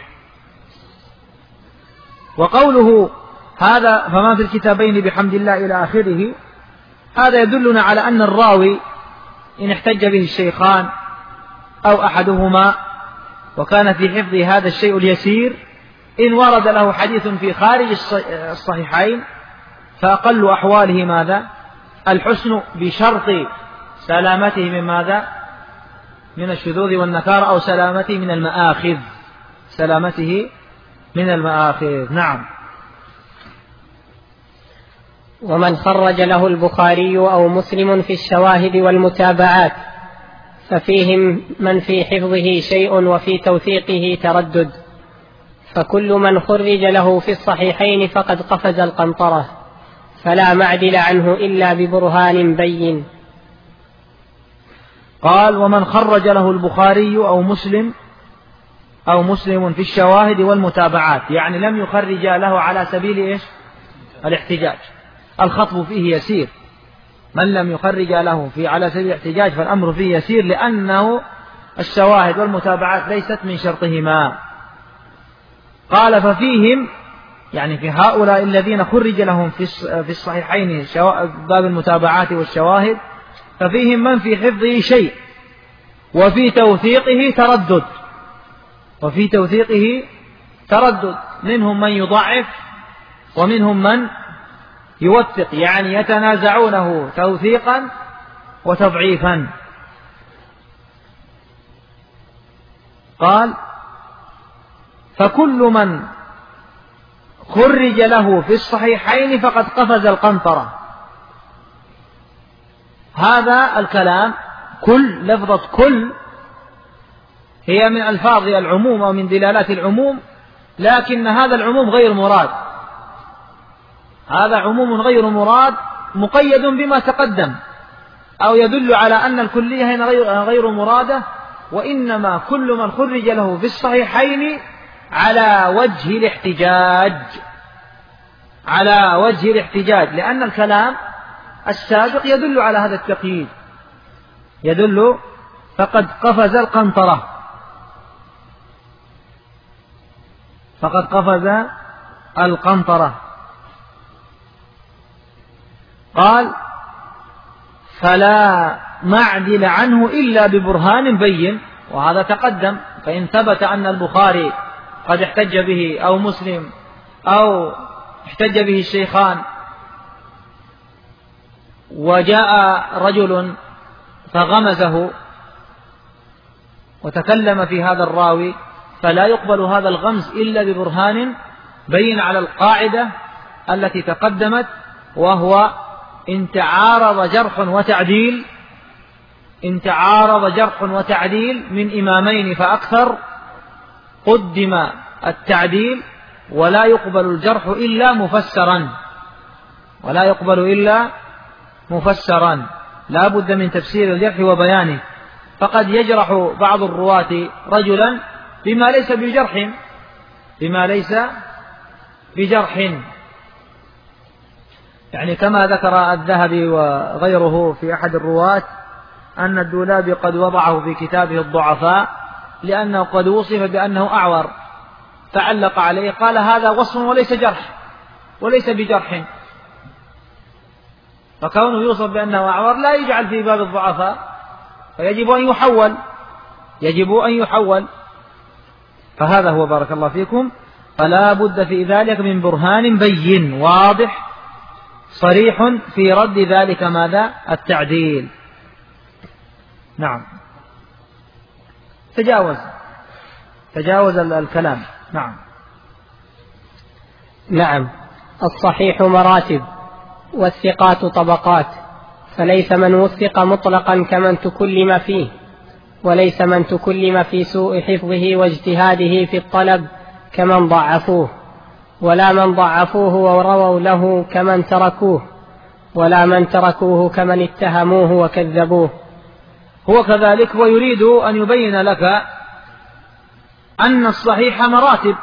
وقوله هذا فما في الكتابين بحمد الله إلى آخره، هذا يدلنا على أن الراوي إن احتج به الشيخان أو أحدهما وكان في حفظ هذا الشيء اليسير، إن ورد له حديث في خارج الصحيحين فأقل أحواله ماذا؟ الحسن، بشرط سلامته من ماذا؟ من الشذوذ والنكار، أو سلامته من المآخذ، سلامته من المآخذ. نعم. ومن خرج له البخاري أو مسلم في الشواهد والمتابعات ففيهم من في حفظه شيء وفي توثيقه تردد، فكل من خرج له في الصحيحين فقد قفز القنطرة، فلا معدل عنه إلا ببرهان بين. قال: ومن خرج له البخاري أو مسلم أو مسلم في الشواهد والمتابعات، يعني لم يخرج له على سبيل إيش؟ الاحتجاج. الخطب فيه يسير، من لم يخرج له في على سبيل الاحتجاج فالأمر فيه يسير، لأنه الشواهد والمتابعات ليست من شرطهما. قال: ففيهم، يعني في هؤلاء الذين خرج لهم في الصحيحين باب المتابعات والشواهد، ففيهم من في حفظه شيء وفي توثيقه تردد وفي توثيقه تردد منهم من يضعف ومنهم من يوثق، يعني يتنازعونه توثيقا وتضعيفا. قال: فكل من خرج له في الصحيحين فقد قفز القنطرة. هذا الكلام كل، لفظة كل هي من ألفاظ العموم أو من دلالات العموم، لكن هذا العموم غير مراد، هذا عموم غير مراد مقيد بما تقدم، أو يدل على أن الكلية هنا غير مرادة، وإنما كل من خرج له في الصحيحين على وجه الاحتجاج، على وجه الاحتجاج، لأن الكلام السابق يدل على هذا التقييد، يدل فقد قفز القنطرة، فقد قفز القنطرة. قال: فلا معدل عنه إلا ببرهان بين، وهذا تقدم، فإن ثبت أن البخاري قد احتج به أو مسلم أو احتج به الشيخان، وجاء رجل فغمزه وتكلم في هذا الراوي، فلا يقبل هذا الغمز إلا ببرهان بين على القاعدة التي تقدمت، وهو إن تعارض جرح وتعديل إن تعارض جرح وتعديل من إمامين فأكثر قدم التعديل، ولا يقبل الجرح إلا مفسرا ولا يقبل إلا مفسرا لا بد من تفسير الجرح وبيانه. فقد يجرح بعض الرواة رجلا بما ليس بجرح بما ليس بجرح يعني كما ذكر الذهبي وغيره في أحد الرواة أن الدولابي قد وضعه في كتابه الضعفاء لأنه قد وصف بأنه أعور، فعلق عليه قال: هذا وصف وليس جرح وليس بجرح، فكونه يوصف بأنه أعور لا يجعل في باب الضعفاء، فيجب أن يحول يجب أن يحول فهذا هو، بارك الله فيكم. فلا بد في ذلك من برهان بين واضح صريح في رد ذلك ماذا؟ التعديل. نعم، تجاوز تجاوز الكلام. نعم نعم الصحيح مراتب والثقات طبقات، فليس من وثق مطلقا كمن تكلم فيه، وليس من تكلم في سوء حفظه واجتهاده في الطلب كمن ضعفوه، ولا من ضعفوه ورووا له كمن تركوه، ولا من تركوه كمن اتهموه وكذبوه. هو كذلك، ويريد أن يبين لك أن الصحيح مراتب،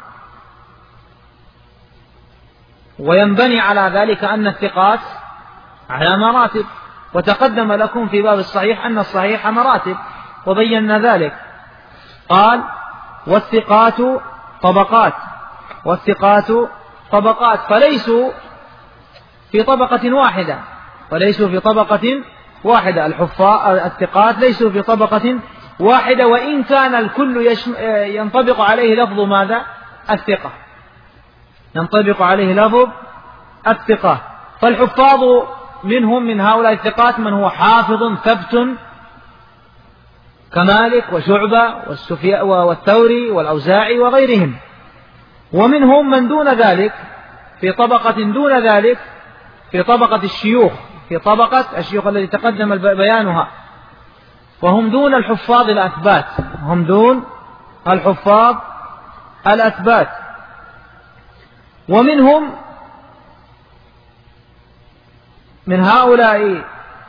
وينبني على ذلك أن الثقات على مراتب، وتقدم لكم في باب الصحيح أن الصحيح مراتب وبينا ذلك. قال: والثقات طبقات والثقات طبقات فليسوا في طبقة واحدة فليسوا في طبقة واحدة الحفاظ الثقات ليسوا في طبقة واحدة، وإن كان الكل ينطبق عليه لفظ ماذا؟ الثقة ينطبق عليه لفظ الثقة. فالحفاظ منهم من هؤلاء الثقات من هو حافظ ثبت كمالك وشعبة والثوري والأوزاعي وغيرهم، ومنهم من دون ذلك في طبقة دون ذلك في طبقة الشيوخ في طبقة الشيوخ الذي تقدم بيانها، وهم دون الحفاظ الأثبات هم دون الحفاظ الأثبات. ومنهم من هؤلاء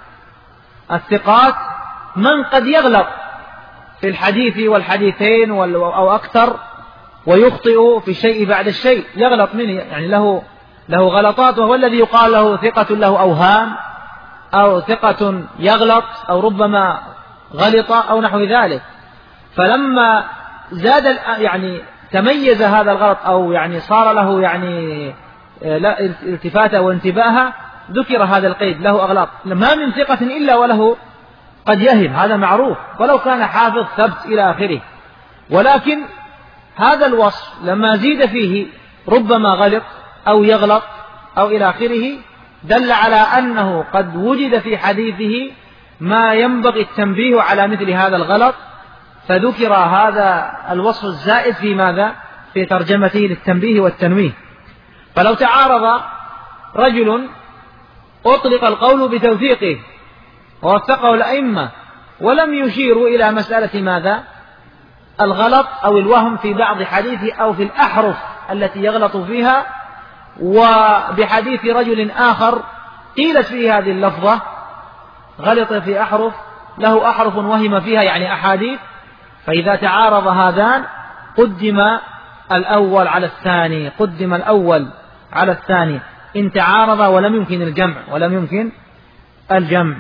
الثقات من قد يغلط في الحديث والحديثين أو أكثر، ويخطئ في الشيء بعد الشيء، يغلط منه، يعني له له غلطات، وهو الذي يقال له ثقة له أوهام، أو ثقة يغلط، أو ربما غلط أو نحو ذلك. فلما زاد يعني تميز هذا الغلط، أو يعني صار له يعني لا التفاته وانتباهه، ذكر هذا القيد له أغلاط. ما من ثقة إلا وله قد يهم، هذا معروف، ولو كان حافظ ثبت إلى آخره. ولكن هذا الوصف لما زيد فيه ربما غلط أو يغلط أو إلى آخره، دل على أنه قد وجد في حديثه ما ينبغي التنبيه على مثل هذا الغلط، فذكر هذا الوصف الزائد في ماذا؟ في ترجمته للتنبيه والتنويه. فلو تعارض رجل أطلق القول بتوثيقه ووثقه الأئمة ولم يشيروا إلى مسألة ماذا؟ الغلط أو الوهم في بعض حديثه أو في الأحرف التي يغلط فيها، وبحديث رجل آخر قيلت فيه هذه اللفظة غلط في أحرف، له أحرف وهم فيها يعني أحاديث، فإذا تعارض هذان قدم الأول على الثاني قدم الأول على الثاني إن تعارض ولم يمكن الجمع ولم يمكن الجمع.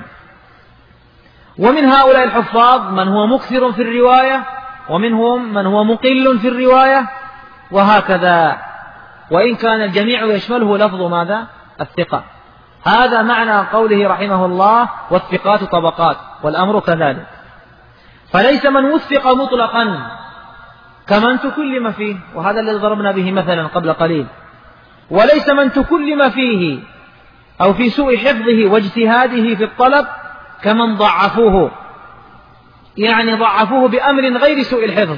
ومن هؤلاء الحفاظ من هو مكثر في الرواية، ومنهم من هو مقل في الرواية، وهكذا، وإن كان الجميع يشمله لفظ ماذا؟ الثقة. هذا معنى قوله رحمه الله والثقات طبقات، والأمر كذلك. فليس من وثق مطلقا كمن تكلم فيه، وهذا الذي ضربنا به مثلا قبل قليل، وليس من تكلم فيه أو في سوء حفظه واجتهاده في الطلب كمن ضعفوه، يعني ضعفوه بأمر غير سوء الحفظ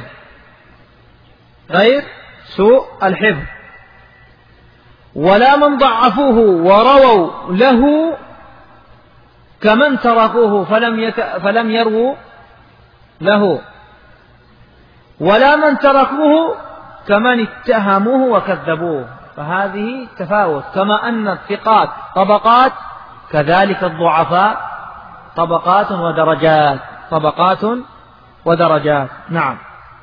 غير سوء الحفظ ولا من ضعفوه ورووا له كمن تركوه فلم, يت... فلم يروا له، ولا من تركوه كمن اتهموه وكذبوه. فهذه تفاوت، كما أن الثقات طبقات كذلك الضعفاء طبقات ودرجات طبقات ودرجات. نعم.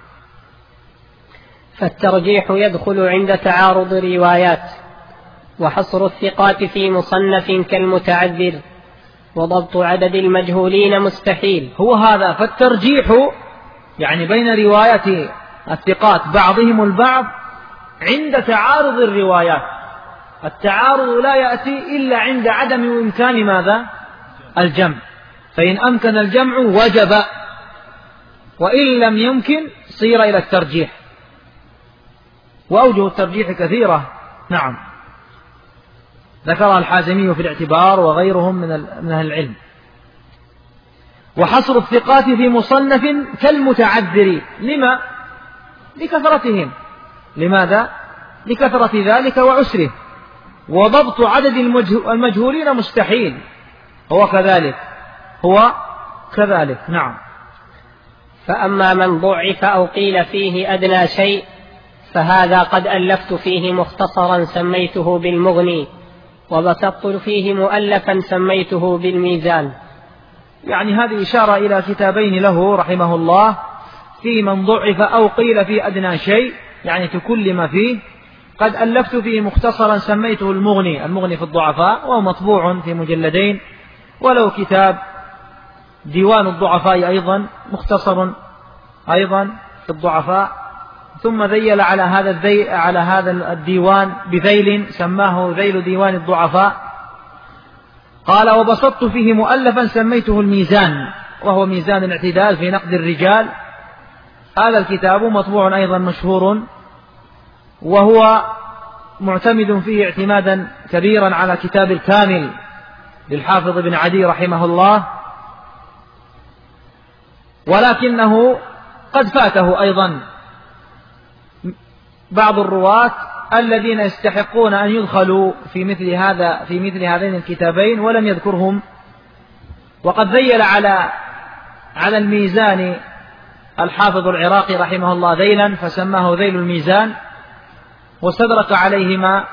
فالترجيح يدخل عند تعارض الروايات، وحصر الثقات في مصنف كالمتعذر، وضبط عدد المجهولين مستحيل. هو هذا. فالترجيح يعني بين رواية الثقات بعضهم البعض عند تعارض الروايات. التعارض لا يأتي إلا عند عدم إمكان ماذا؟ الجمع، فإن أمكن الجمع وجب، وإن لم يمكن صير إلى الترجيح، وأوجه الترجيح كثيرة. نعم، ذكرها الحازمي في الاعتبار وغيرهم من أهل العلم. وحصر الثقات في مصنف كالمتعذر، لما؟ لكثرتهم. لماذا؟ لكثرة ذلك وعسره. وضبط عدد المجهولين مستحيل، هو كذلك هو كذلك. نعم. فأما من ضعف أو قيل فيه أدنى شيء فهذا قد ألفت فيه مختصرا سميته بالمغني، وبسطت فيه مؤلفا سميته بالميزان. يعني هذه إشارة إلى كتابين له رحمه الله في من ضعف أو قيل فيه أدنى شيء، يعني تكلم فيه. قد ألفت فيه مختصرا سميته المغني، المغني في الضعفاء، وهو مطبوع في مجلدين، ولو كتاب ديوان الضعفاء أيضا مختصر أيضا في الضعفاء. ثم ذيل على هذا الذي على هذا الديوان بذيل سماه ذيل ديوان الضعفاء. قال: وبسطت فيه مؤلفا سميته الميزان، وهو ميزان الاعتدال في نقد الرجال. هذا الكتاب مطبوع أيضا مشهور، وهو معتمد فيه اعتمادا كبيرا على كتاب الكامل للحافظ بن عدي رحمه الله، ولكنه قد فاته أيضا بعض الرواة الذين يستحقون أن يدخلوا في مثل هذا في مثل هذين الكتابين ولم يذكرهم. وقد ذيل على على الميزان الحافظ العراقي رحمه الله ذيلا فسماه ذيل الميزان، واستدرك عليهما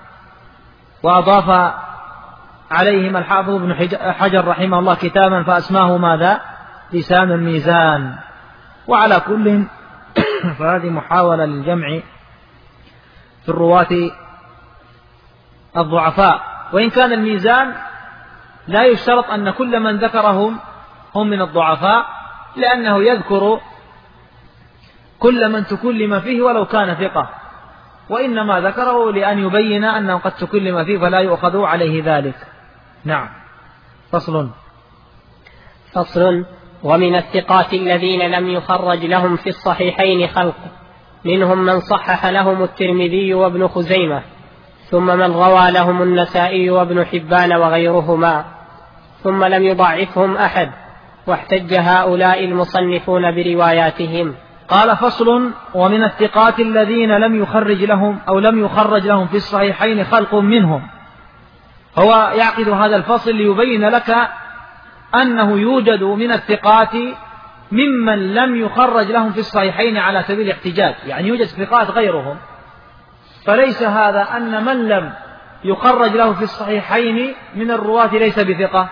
وأضاف عليهما الحافظ ابن حجر رحمه الله كتابا فأسماه ماذا؟ لسان الميزان. وعلى كل فهذه محاولة للجمع في الرواة الضعفاء، وإن كان الميزان لا يشترط أن كل من ذكرهم هم من الضعفاء، لأنه يذكر كل من تكلم فيه ولو كان ثقة، وإنما ذكره لأن يبين أنه قد تكلم فيه فلا يؤخذ عليه ذلك. نعم. فصل. فصل. ومن الثقات الذين لم يخرج لهم في الصحيحين خلق، منهم من صحح لهم الترمذي وابن خزيمة، ثم من روى لهم النسائي وابن حبان وغيرهما، ثم لم يضعفهم أحد، واحتج هؤلاء المصنفون برواياتهم. قال: فصل. ومن الثقات الذين لم يخرج لهم أو لم يخرج لهم في الصحيحين خلق منهم. هو يعقد هذا الفصل ليبين لك أنه يوجد من الثقات ممن لم يخرج لهم في الصحيحين على سبيل الاحتجاج، يعني يوجد ثقات غيرهم، فليس هذا أن من لم يخرج له في الصحيحين من الرواة ليس بثقة،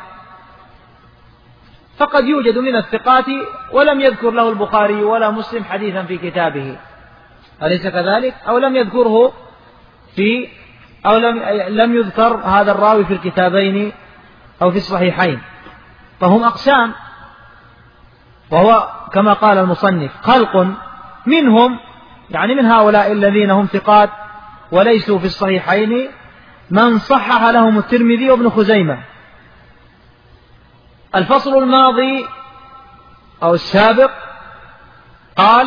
فقد يوجد من الثقات ولم يذكر له البخاري ولا مسلم حديثا في كتابه، أليس كذلك؟ أو لم يذكره في أو لم, لم يذكر هذا الراوي في الكتابين أو في الصحيحين، فهم أقسام. وهو كما قال المصنف خلق منهم، يعني من هؤلاء الذين هم ثقات وليسوا في الصحيحين، من صحح لهم الترمذي وابن خزيمة. الفصل الماضي أو السابق قال: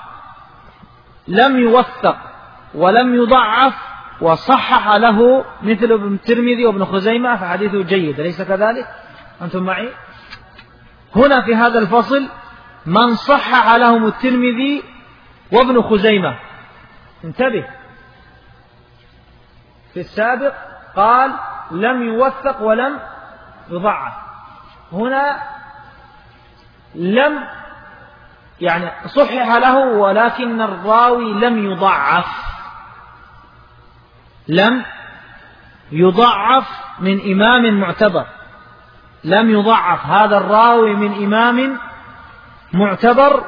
لم يوثق ولم يضعف وصحح له مثل ابن الترمذي وابن خزيمة فحديثه جيد، أليس كذلك؟ أنتم معي؟ هنا في هذا الفصل من صحح لهم الترمذي وابن خزيمة. انتبه، في السابق قال لم يوثق ولم يضعف، هنا لم يعني صحح له ولكن الراوي لم يضعف، لم يضعف من إمام معتبر، لم يضعف هذا الراوي من إمام معتبر،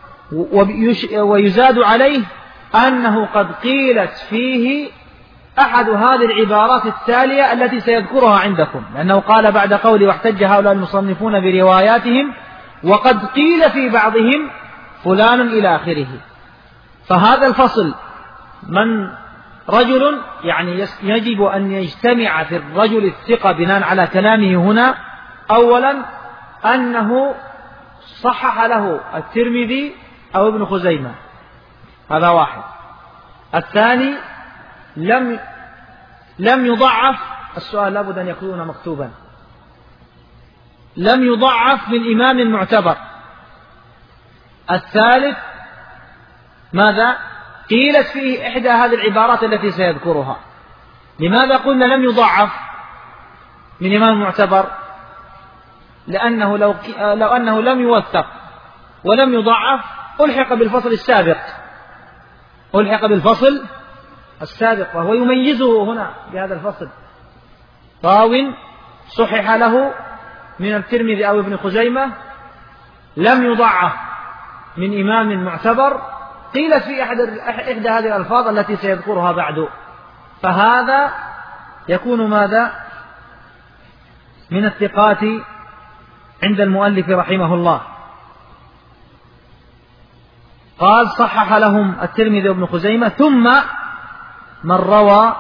ويزاد عليه أنه قد قيلت فيه أحد هذه العبارات التالية التي سيذكرها عندكم، لأنه قال بعد قوله واحتج هؤلاء المصنفون برواياتهم وقد قيل في بعضهم فلان إلى آخره. فهذا الفصل من رجل يعني يجب أن يجتمع في الرجل الثقة بناء على كلامه هنا، أولا أنه صحح له الترمذي أو ابن خزيمة، هذا واحد. الثاني لم لم يضعف، السؤال لابد أن يكون مكتوبا، لم يضعف من إمام معتبر. الثالث ماذا؟ قيلت فيه إحدى هذه العبارات التي سيذكرها. لماذا قلنا لم يضعف من إمام معتبر؟ لأنه لو, لو أنه لم يوثق ولم يضعف ألحق بالفصل السابق، ألحق بالفصل السابق، وهو يميزه هنا بهذا الفصل. راو صحح له من الترمذي أو ابن خزيمة لم يضعف من إمام معتبر، قيلت في إحدى هذه الألفاظ التي سيذكرها بعد، فهذا يكون ماذا؟ من الثقات عند المؤلف رحمه الله. قال صحح لهم الترمذي وابن خزيمة، ثم من روى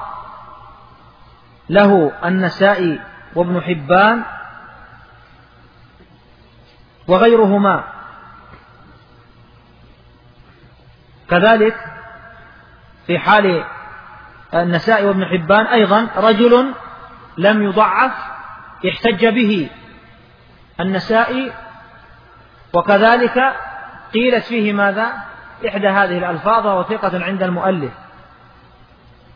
له النسائي وابن حبان وغيرهما. كذلك في حال النسائي وابن حبان أيضا رجل لم يضعف يحتج به النسائي، وكذلك قيلت فيه ماذا؟ إحدى هذه الألفاظ وثقة عند المؤلف.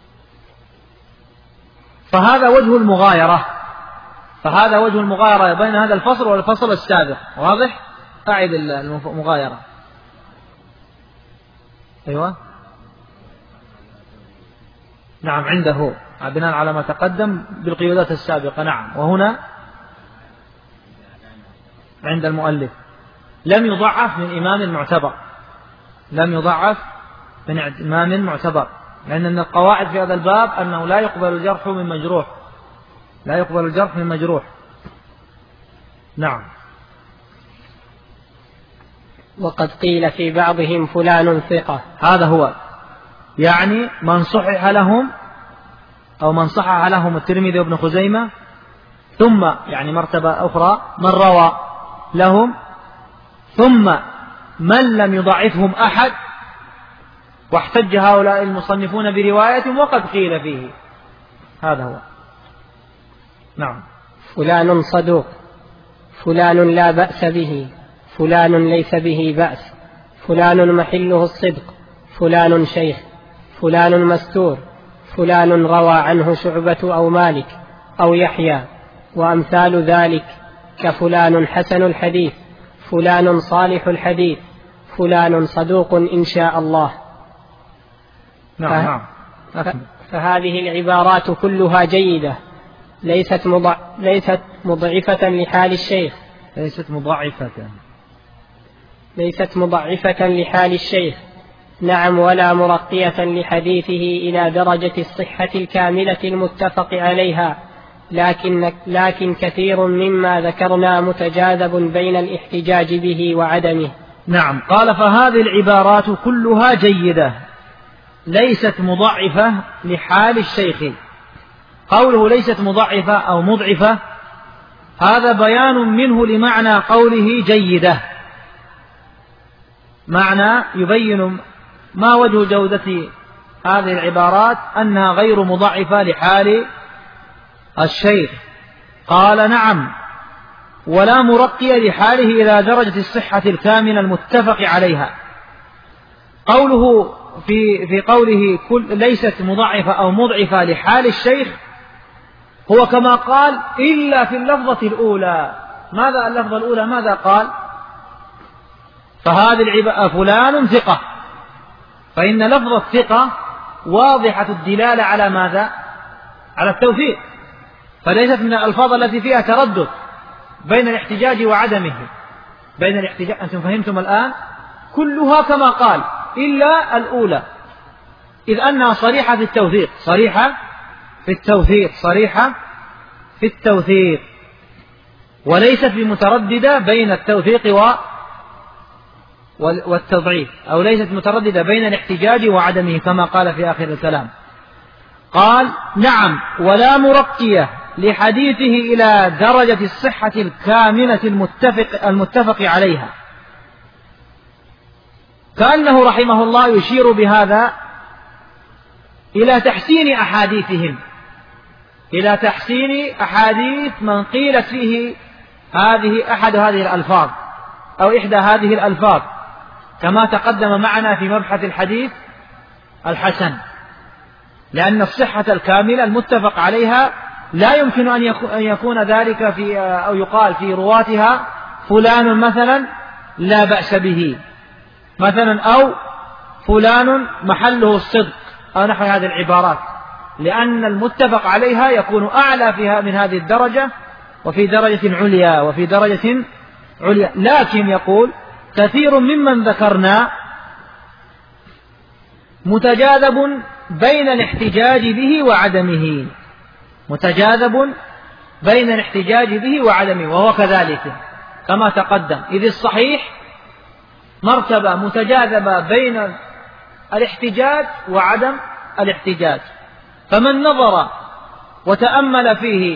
فهذا وجه المغايرة فهذا وجه المغايرة بين هذا الفصل والفصل السابق. واضح؟ أعد المغايرة. أيوة نعم عنده بناء على ما تقدم بالقيودات السابقة. نعم. وهنا عند المؤلف لم يضعف من إمام معتبر لم يضعف من إمام معتبر لأن من القواعد في هذا الباب أنه لا يقبل الجرح من مجروح لا يقبل الجرح من مجروح. نعم. وقد قيل في بعضهم فلان ثقة. هذا هو يعني من صحح لهم أو من صحح لهم الترمذي وابن خزيمة ثم يعني مرتبة أخرى من روى لهم ثم من لم يضعفهم أحد واحتج هؤلاء المصنفون برواية وقد قيل فيه. هذا هو. نعم. فلان صدوق، فلان لا بأس به، فلان ليس به بأس، فلان محله الصدق، فلان شيخ، فلان مستور، فلان روى عنه شعبة أو مالك أو يحيى، وأمثال ذلك كفلان حسن الحديث، فلان صالح الحديث، فلان صدوق إن شاء الله. نعم. نعم. فهذه العبارات كلها جيدة، ليست مضع... ليست مضعفة لحال الشيخ ليست مضعفة ليست مضعفة لحال الشيخ نعم، ولا مرقية لحديثه إلى درجة الصحة الكاملة المتفق عليها، لكن, لكن كثير مما ذكرنا متجاذب بين الاحتجاج به وعدمه. نعم. قال فهذه العبارات كلها جيدة ليست مضعفة لحال الشيخ. قوله ليست مضعفة أو مضعفة هذا بيان منه لمعنى قوله جيدة، معنى يبين ما وجه جودة هذه العبارات أنها غير مضعفة لحال الشيخ. قال نعم، ولا مرقية لحاله إلى درجة الصحة الكاملة المتفق عليها. قوله في, في قوله كل ليست مضعفة أو مضعفة لحال الشيخ هو كما قال إلا في اللفظة الأولى. ماذا اللفظة الأولى؟ ماذا قال؟ فهذه العبارة فلان ثقة، فإن لفظ الثقة واضحة الدلالة على ماذا؟ على التوثيق، فليست من الألفاظ التي فيها تردد بين الاحتجاج وعدمه. بين الاحتجاج أنتم فهمتم الآن؟ كلها كما قال إلا الأولى، إذ أنها صريحة في التوثيق صريحة في التوثيق صريحة في التوثيق وليست بمترددة بين التوثيق و والتضعيف، أو ليست مترددة بين الاحتجاج وعدمه كما قال في آخر الكلام. قال نعم، ولا مرقية لحديثه إلى درجة الصحة الكاملة المتفق, المتفق عليها. كأنه رحمه الله يشير بهذا إلى تحسين أحاديثهم، إلى تحسين أحاديث من قيلت فيه هذه أحد هذه الألفاظ أو إحدى هذه الألفاظ، كما تقدم معنا في مبحث الحديث الحسن، لأن الصحة الكاملة المتفق عليها لا يمكن أن يكون ذلك في أو يقال في رواتها فلان مثلا لا بأس به مثلا، أو فلان محله الصدق أو نحو هذه العبارات، لأن المتفق عليها يكون أعلى فيها من هذه الدرجة وفي درجة عليا وفي درجة عليا. لكن يقول كثير ممن ذكرنا متجاذب بين الاحتجاج به وعدمه، متجاذب بين الاحتجاج به وعدمه، وهو كذلك كما تقدم، إذ الصحيح مرتبة متجاذبة بين الاحتجاج وعدم الاحتجاج، فمن نظر وتأمل فيه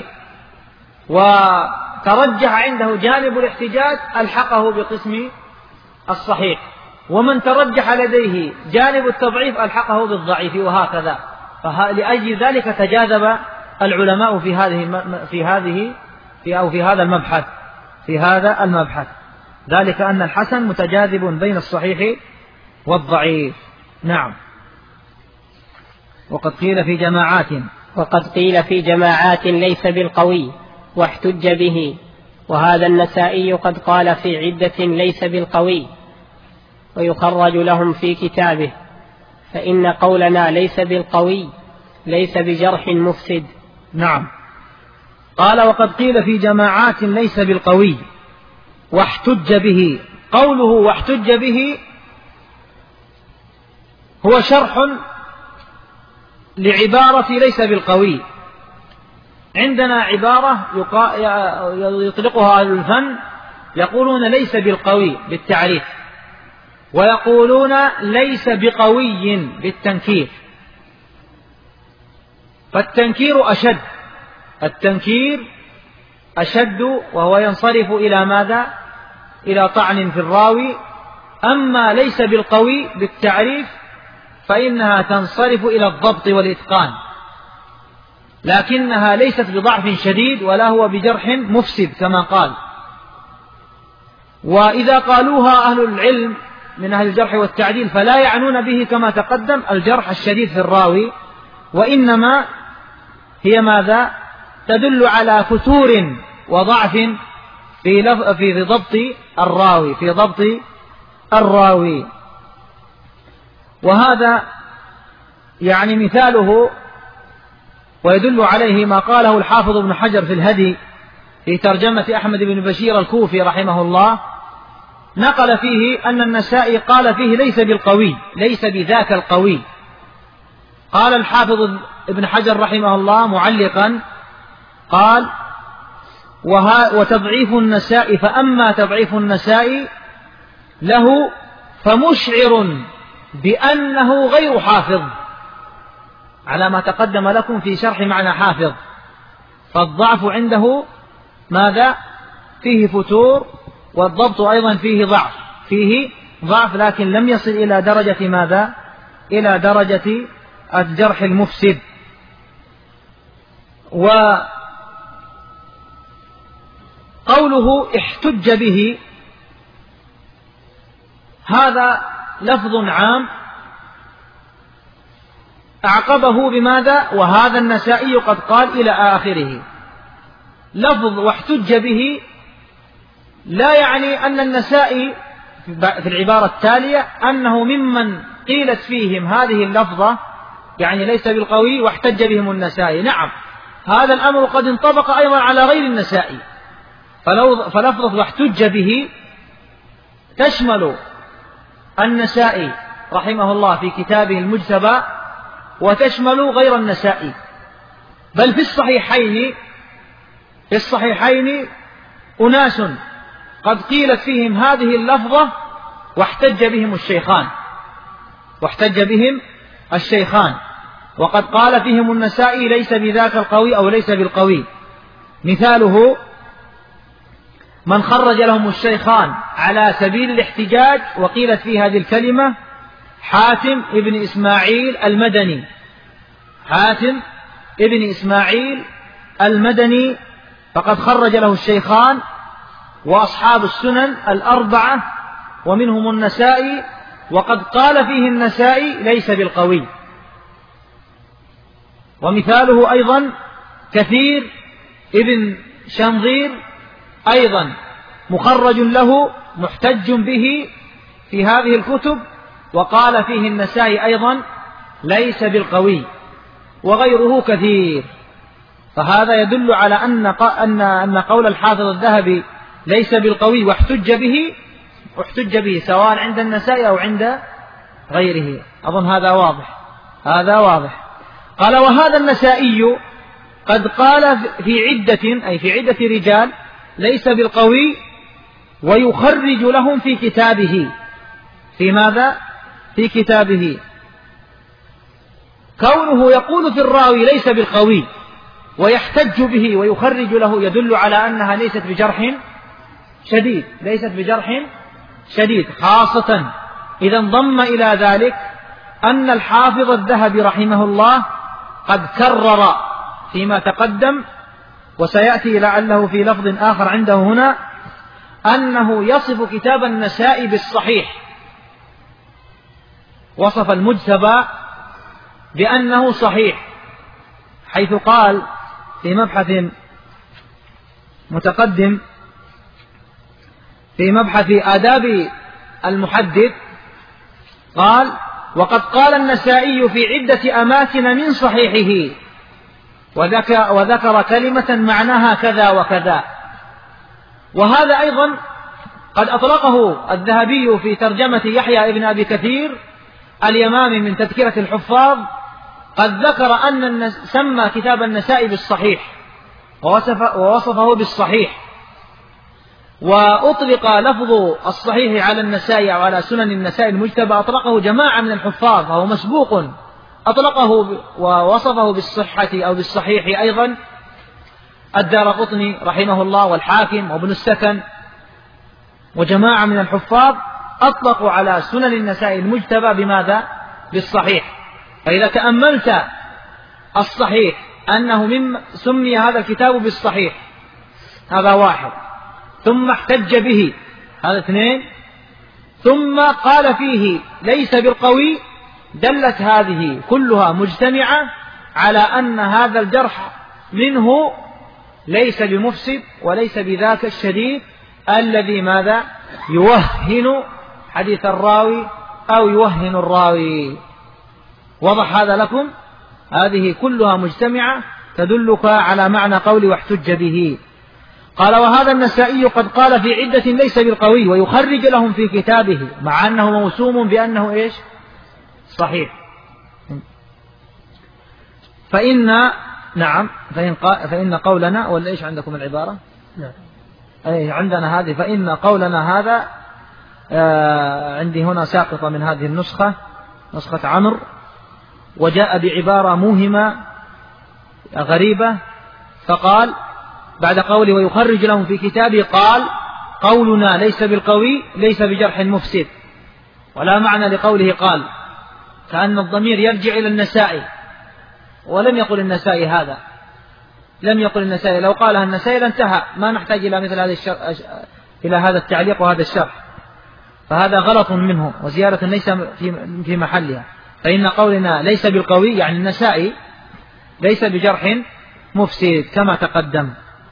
وترجح عنده جانب الاحتجاج ألحقه بقسم الصحيح، ومن ترجح لديه جانب التضعيف ألحقه بالضعيف، وهكذا. فلأجل ذلك تجاذب العلماء في هذه في هذه في أو في هذا المبحث في هذا المبحث ذلك أن الحسن متجاذب بين الصحيح والضعيف. نعم. وقد قيل في جماعات وقد قيل في جماعات ليس بالقوي واحتج به، وهذا النسائي قد قال في عدة ليس بالقوي ويخرج لهم في كتابه، فإن قولنا ليس بالقوي ليس بجرح مفسد. نعم. قال وقد قيل في جماعات ليس بالقوي واحتج به. قوله واحتج به هو شرح لعبارة ليس بالقوي. عندنا عبارة يطلقها أهل الفن يقولون ليس بالقوي بالتعريف، ويقولون ليس بقوي بالتنكير. فالتنكير أشد، التنكير أشد، وهو ينصرف إلى ماذا؟ إلى طعن في الراوي. أما ليس بالقوي بالتعريف فإنها تنصرف إلى الضبط والإتقان، لكنها ليست بضعف شديد ولا هو بجرح مفسد كما قال. وإذا قالوها أهل العلم من أهل الجرح والتعديل فلا يعنون به كما تقدم الجرح الشديد في الراوي، وإنما هي ماذا؟ تدل على فتور وضعف في في ضبط الراوي في ضبط الراوي. وهذا يعني مثاله ويدل عليه ما قاله الحافظ ابن حجر في الهدي في ترجمة أحمد بن بشير الكوفي رحمه الله، نقل فيه أن النسائي قال فيه ليس بالقوي، ليس بذاك القوي. قال الحافظ ابن حجر رحمه الله معلقا قال وتضعيف النسائي، فأما تضعيف النسائي له فمشعر بأنه غير حافظ، على ما تقدم لكم في شرح معنى حافظ. فالضعف عنده ماذا؟ فيه فتور، والضبط أيضا فيه ضعف فيه ضعف لكن لم يصل إلى درجة ماذا؟ إلى درجة الجرح المفسد. وقوله احتج به هذا لفظ عام أعقبه بماذا؟ وهذا النسائي قد قال إلى آخره. لفظ واحتج به لا يعني أن النسائي في العبارة التالية أنه ممن قيلت فيهم هذه اللفظة، يعني ليس بالقوي واحتج بهم النسائي. نعم، هذا الأمر قد انطبق أيضا على غير النسائي. فلفظة واحتج به تشمل النسائي رحمه الله في كتابه المجتبى، وتشمل غير النسائي. بل في الصحيحين في الصحيحين أناس قد قيلت فيهم هذه اللفظة واحتج بهم الشيخان واحتج بهم الشيخان وقد قال فيهم النسائي ليس بذاك القوي أو ليس بالقوي. مثاله من خرج لهم الشيخان على سبيل الاحتجاج وقيلت في هذه الكلمة حاتم ابن إسماعيل المدني حاتم ابن إسماعيل المدني فقد خرج له الشيخان وأصحاب السنن الأربعة ومنهم النسائي، وقد قال فيه النسائي ليس بالقوي. ومثاله أيضا كثير ابن شنظير أيضا مخرج له محتج به في هذه الكتب، وقال فيه النسائي أيضا ليس بالقوي، وغيره كثير. فهذا يدل على أن أن قول الحافظ الذهبي ليس بالقوي واحتج به احتج به سواء عند النسائي أو عند غيره. أظن هذا واضح هذا واضح. قال وهذا النسائي قد قال في عدة أي في عدة رجال ليس بالقوي، ويخرج لهم في كتابه. في ماذا؟ في كتابه. كونه يقول في الراوي ليس بالقوي ويحتج به ويخرج له يدل على أنها ليست بجرح شديد ليست بجرح شديد خاصة إذا انضم إلى ذلك أن الحافظ الذهبي رحمه الله قد كرر فيما تقدم وسيأتي لعله في لفظ آخر عنده هنا أنه يصف كتاب النسائي بالصحيح. وصف المجتبى بأنه صحيح، حيث قال في مبحث متقدم في مبحث آداب المحدث قال: وقد قال النسائي في عدة أماكن من صحيحه وذكر, وذكر كلمة معناها كذا وكذا. وهذا أيضا قد أطلقه الذهبي في ترجمة يحيى ابن أبي كثير اليمامي من تذكرة الحفاظ، قد ذكر أن سمى كتاب النسائي بالصحيح ووصف ووصفه بالصحيح، وأطلق لفظ الصحيح على النسائي أو على سنن النسائي المجتبى أطلقه جماعة من الحفاظ، فهو مسبوق أطلقه ووصفه بالصحة أو بالصحيح أيضا الدارقطني رحمه الله والحاكم وابن السكن وجماعة من الحفاظ أطلقوا على سنن النسائي المجتبى بماذا؟ بالصحيح. فإذا تأملت الصحيح أنه مما سمي هذا الكتاب بالصحيح، هذا واحد، ثم احتج به، هذا اثنين، ثم قال فيه ليس بالقوي، دلت هذه كلها مجتمعة على أن هذا الجرح منه ليس بمفسد وليس بذاك الشديد الذي ماذا؟ يوهن حديث الراوي أو يوهن الراوي. وضح هذا لكم؟ هذه كلها مجتمعة تدلك على معنى قول واحتج به. قال: وهذا النسائي قد قال في عدة ليس بالقوي ويخرج لهم في كتابه، مع أنه موسوم بأنه إيش؟ صحيح. فإن نعم فإن, فإن قولنا، ولا إيش عندكم العبارة؟ نعم. أي عندنا هذه، فإن قولنا هذا آه عندي هنا ساقطة من هذه النسخة، نسخة عمرو، وجاء بعبارة موهمة غريبة، فقال بعد قوله ويخرج لهم في كتابه قال: قولنا ليس بالقوي ليس بجرح مفسد، ولا معنى لقوله قال، كأن الضمير يرجع إلى النسائي، ولم يقل النسائي هذا، لم يقل النسائي، لو قالها النسائي لانتهى، ما نحتاج إلى مثل هذا الشرح، إلى هذا التعليق وهذا الشرح، فهذا غلط منه وزيارة ليس في محلها. فإن قولنا ليس بالقوي يعني النسائي ليس بجرح مفسد كما تقدم.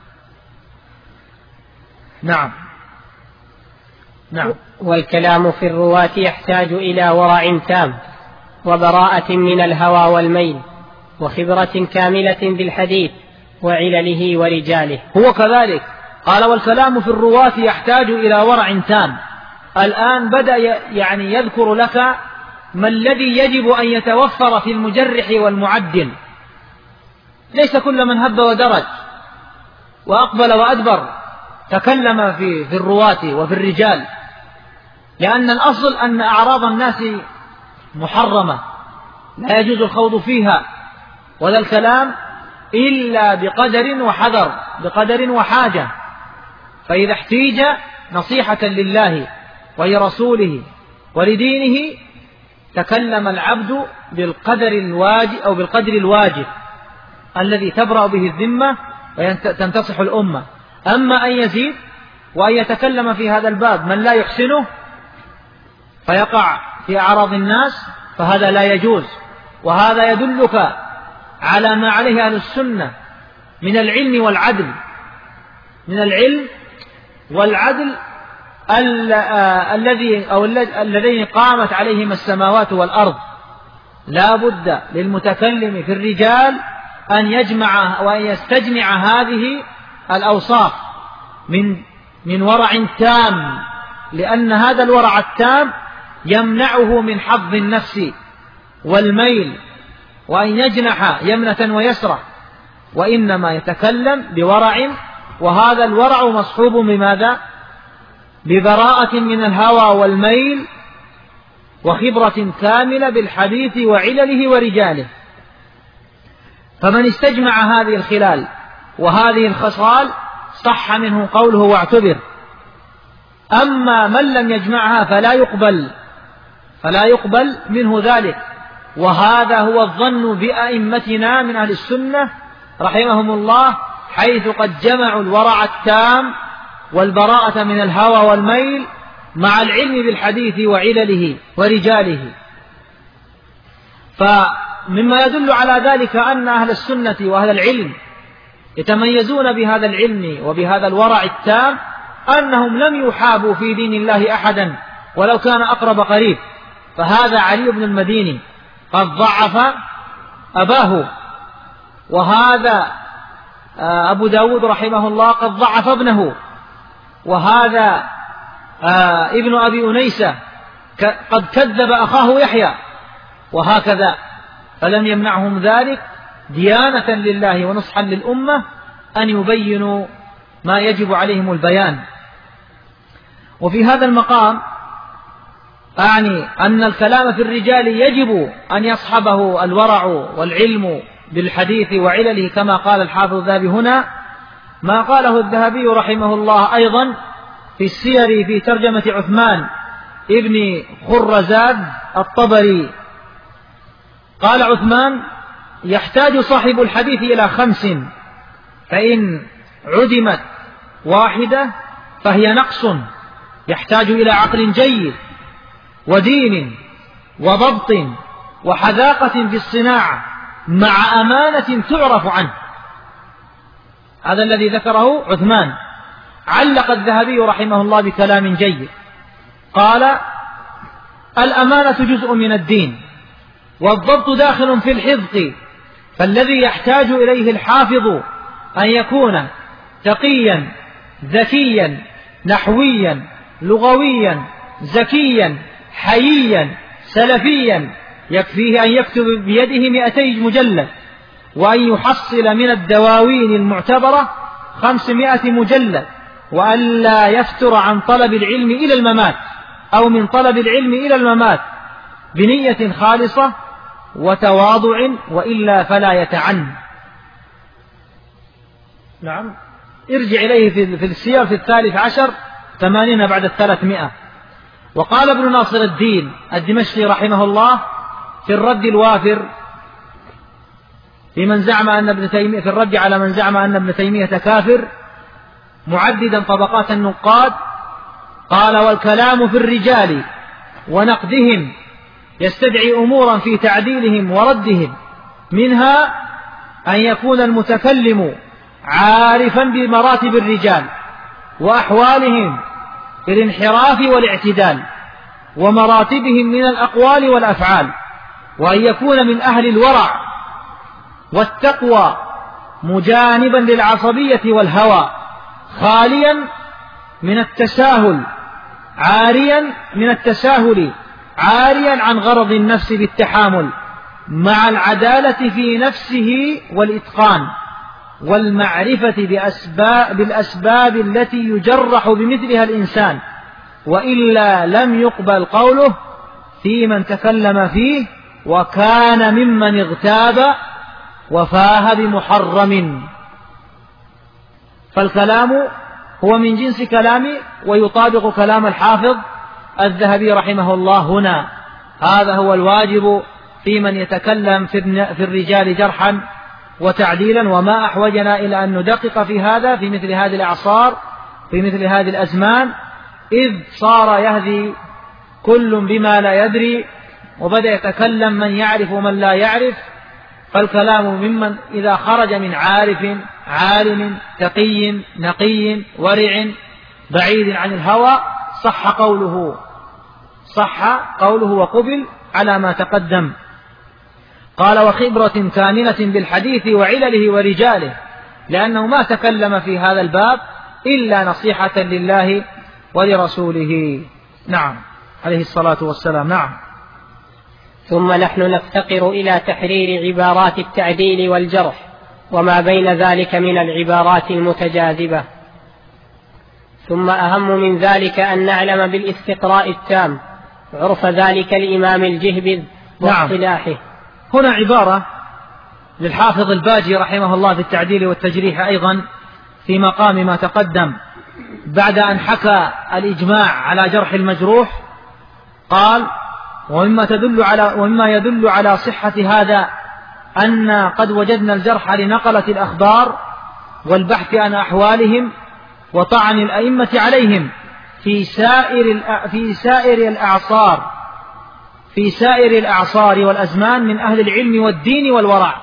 نعم. نعم. والكلام في الرواة يحتاج إلى ورع تام وبراءة من الهوى والميل وخبرة كاملة بالحديث وعلله ورجاله. هو كذلك قال: والكلام في الرواة يحتاج إلى ورع تام. الآن بدأ يعني يذكر لك ما الذي يجب أن يتوفر في المجرح والمعدل. ليس كل من هب ودرج وأقبل وأدبر تكلم في, في الرواة وفي الرجال، لأن الأصل أن أعراض الناس محرمة لا يجوز الخوض فيها ولا الكلام إلا بقدر وحذر، بقدر وحاجة. فإذا احتيج نصيحة لله ولرسوله ولدينه تكلم العبد بالقدر الواجب أو بالقدر الواجب الذي تبرأ به الذمة وتنتصح الأمة. أما أن يزيد وأن يتكلم في هذا الباب من لا يحسنه فيقع في أعراض الناس فهذا لا يجوز. وهذا يدلك على ما عليه أهل السنة من العلم والعدل، من العلم والعدل الذي أو الذين قامت عليهما السماوات والأرض. لا بد للمتكلم في الرجال أن يجمع وأن يستجمع هذه الأوصاف من من ورع تام، لأن هذا الورع التام يمنعه من حظ النفس والميل وأن يجنح يمنة ويسرة، وإنما يتكلم بورع، وهذا الورع مصحوب بماذا؟ ببراءة من الهوى والميل وخبرة كاملة بالحديث وعلله ورجاله. فمن استجمع هذه الخلال وهذه الخصال صح منه قوله واعتبر. أما من لم يجمعها فلا يقبل فلا يقبل منه ذلك. وهذا هو الظن بأئمتنا من أهل السنة رحمهم الله، حيث قد جمعوا الورع التام والبراءة من الهوى والميل مع العلم بالحديث وعلله ورجاله. ومما يدل على ذلك أن أهل السنة وأهل العلم يتميزون بهذا العلم وبهذا الورع التام، أنهم لم يحابوا في دين الله أحدا ولو كان أقرب قريب. فهذا علي بن المديني قد ضعف أباه، وهذا أبو داود رحمه الله قد ضعف ابنه، وهذا ابن أبي أنيسة قد كذب أخاه يحيى، وهكذا. فلم يمنعهم ذلك ديانة لله ونصحا للأمة أن يبينوا ما يجب عليهم البيان. وفي هذا المقام أعني أن الكلام في الرجال يجب أن يصحبه الورع والعلم بالحديث وعلله، كما قال الحافظ الذهبي هنا ما قاله الذهبي رحمه الله أيضا في السير في ترجمة عثمان ابن خرزاد الطبري. قال عثمان: يحتاج صاحب الحديث إلى خمس، فإن عدمت واحدة فهي نقص، يحتاج إلى عقل جيد ودين وضبط وحذاقة في الصناعة مع أمانة تعرف عنه. هذا الذي ذكره عثمان. علق الذهبي رحمه الله بكلام جيد، قال: الأمانة جزء من الدين، والضبط داخل في الحفظ، فالذي يحتاج إليه الحافظ أن يكون تقيا ذكيا نحويا لغويا زكيا حييا سلفيا، يكفيه أن يكتب بيده مئتي مجلد، وأن يحصل من الدواوين المعتبرة خمسمائة مجلد، وأن لا يفتر عن طلب العلم إلى الممات، أو من طلب العلم إلى الممات، بنية خالصة وتواضع، وإلا فلا يتعن. نعم، ارجع إليه في السير في الثالث عشر ثمانين بعد الثلاثمائة. وقال ابن ناصر الدين الدمشقي رحمه الله في الرد الوافر في من زعم أن ابن تيمية في الرد على من زعم أن ابن تيمية كافر، معددا طبقات النقاد، قال: والكلام في الرجال ونقدهم يستدعي أمورا في تعديلهم وردهم، منها أن يكون المتكلم عارفا بمراتب الرجال وأحوالهم في الانحراف والاعتدال ومراتبهم من الأقوال والأفعال، وأن يكون من أهل الورع والتقوى مجانبا للعصبية والهوى، خاليا من التساهل عاريا من التساهل عاريا عن غرض النفس بالتحامل، مع العدالة في نفسه والإتقان والمعرفة بأسباب بالأسباب التي يجرح بمثلها الإنسان، وإلا لم يقبل قوله في من تكلم فيه وكان ممن اغتاب وفاه بمحرم. فالكلام هو من جنس كلامي ويطابق كلام الحافظ الذهبي رحمه الله هنا. هذا هو الواجب في من يتكلم في الرجال جرحا وتعديلا، وما أحوجنا إلى أن ندقق في هذا في مثل هذه الأعصار في مثل هذه الأزمان، إذ صار يهدي كل بما لا يدري، وبدأ يتكلم من يعرف ومن لا يعرف. فالكلام ممن إذا خرج من عارف عالم تقي نقي ورع بعيد عن الهوى صح قوله صح قوله وقبل على ما تقدم. قال: وخبرة كاملة بالحديث وعلله ورجاله، لأنه ما تكلم في هذا الباب إلا نصيحة لله ولرسوله. نعم، عليه الصلاة والسلام. نعم. ثم نحن نفتقر إلى تحرير عبارات التعديل والجرح وما بين ذلك من العبارات المتجاذبة. ثم أهم من ذلك أن نعلم بالاستقراء التام عرف ذلك الإمام الجهبذ واصطلاحه. نعم. هنا عبارة للحافظ الباجي رحمه الله في التعديل والتجريح أيضا في مقام ما تقدم، بعد أن حكى الإجماع على جرح المجروح قال: ومما تدل على ومما يدل على صحة هذا أن قد وجدنا الجرح لنقلة الأخبار والبحث عن أحوالهم وطعن الأئمة عليهم في سائر في سائر الأعصار في سائر الأعصار والأزمان من أهل العلم والدين والورع.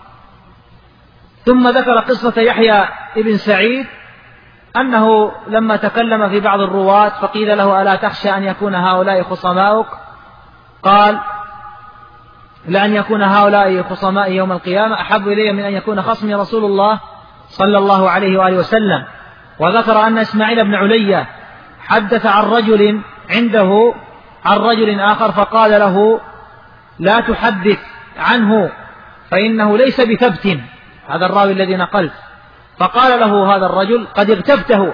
ثم ذكر قصة يحيى ابن سعيد أنه لما تكلم في بعض الرواة فقيل له: ألا تخشى أن يكون هؤلاء خصماؤك؟ قال: لأن يكون هؤلاء خصمائي يوم القيامة أحب إلي من أن يكون خصمي رسول الله صلى الله عليه وآله وسلم. وذكر أن إسماعيل بن علية حدث عن رجل عنده عن رجل آخر فقال له: لا تحدث عنه فإنه ليس بثبت. هذا الراوي الذي نقلت. فقال له هذا الرجل: قد اغتبته.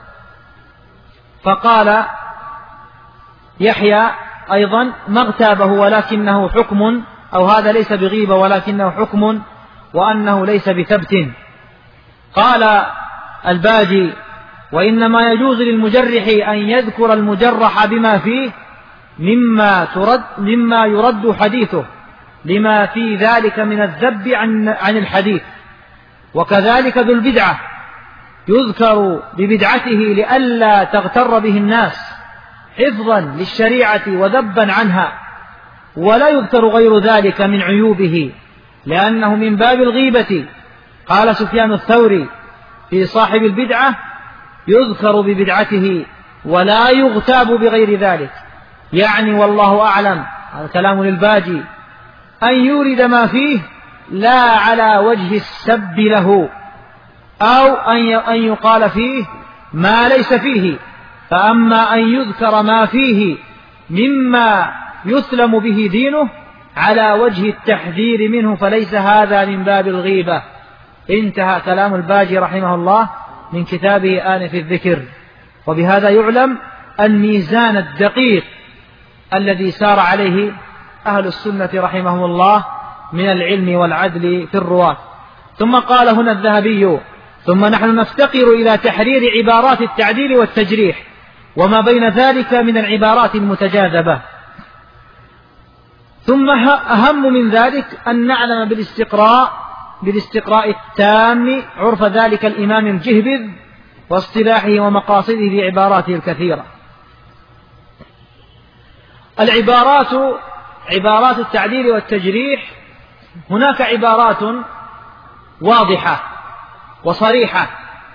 فقال يحيى أيضا: ما اغتابه ولكنه حكم، أو هذا ليس بغيبة ولكنه حكم، وأنه ليس بثبت. قال الباجي: وإنما يجوز للمجرح أن يذكر المجرح بما فيه مما ترد مما يرد حديثه لما في ذلك من الذب عن عن الحديث. وكذلك ذو البدعة يذكر ببدعته لئلا تغتر به الناس حفظا للشريعة وذبا عنها، ولا يذكر غير ذلك من عيوبه لأنه من باب الغيبة. قال سفيان الثوري في صاحب البدعة: يذكر ببدعته ولا يغتاب بغير ذلك. يعني والله أعلم، هذا كلام للباجي، أن يورد ما فيه لا على وجه السب له، أو أن يقال فيه ما ليس فيه. فأما أن يذكر ما فيه مما يسلم به دينه على وجه التحذير منه فليس هذا من باب الغيبة. انتهى كلام الباجي رحمه الله من كتابه آنف الذكر. وبهذا يعلم الميزان الدقيق الذي سار عليه أهل السنة رحمهم الله من العلم والعدل في الرواة. ثم قال هنا الذهبي: ثم نحن نفتقر إلى تحرير عبارات التعديل والتجريح وما بين ذلك من العبارات المتجاذبة. ثم أهم من ذلك أن نعلم بالاستقراء بالاستقراء التام عرف ذلك الإمام الجهبذ واصطلاحه ومقاصده في عباراته الكثيرة. العبارات عبارات التعديل والتجريح، هناك عبارات واضحة وصريحة،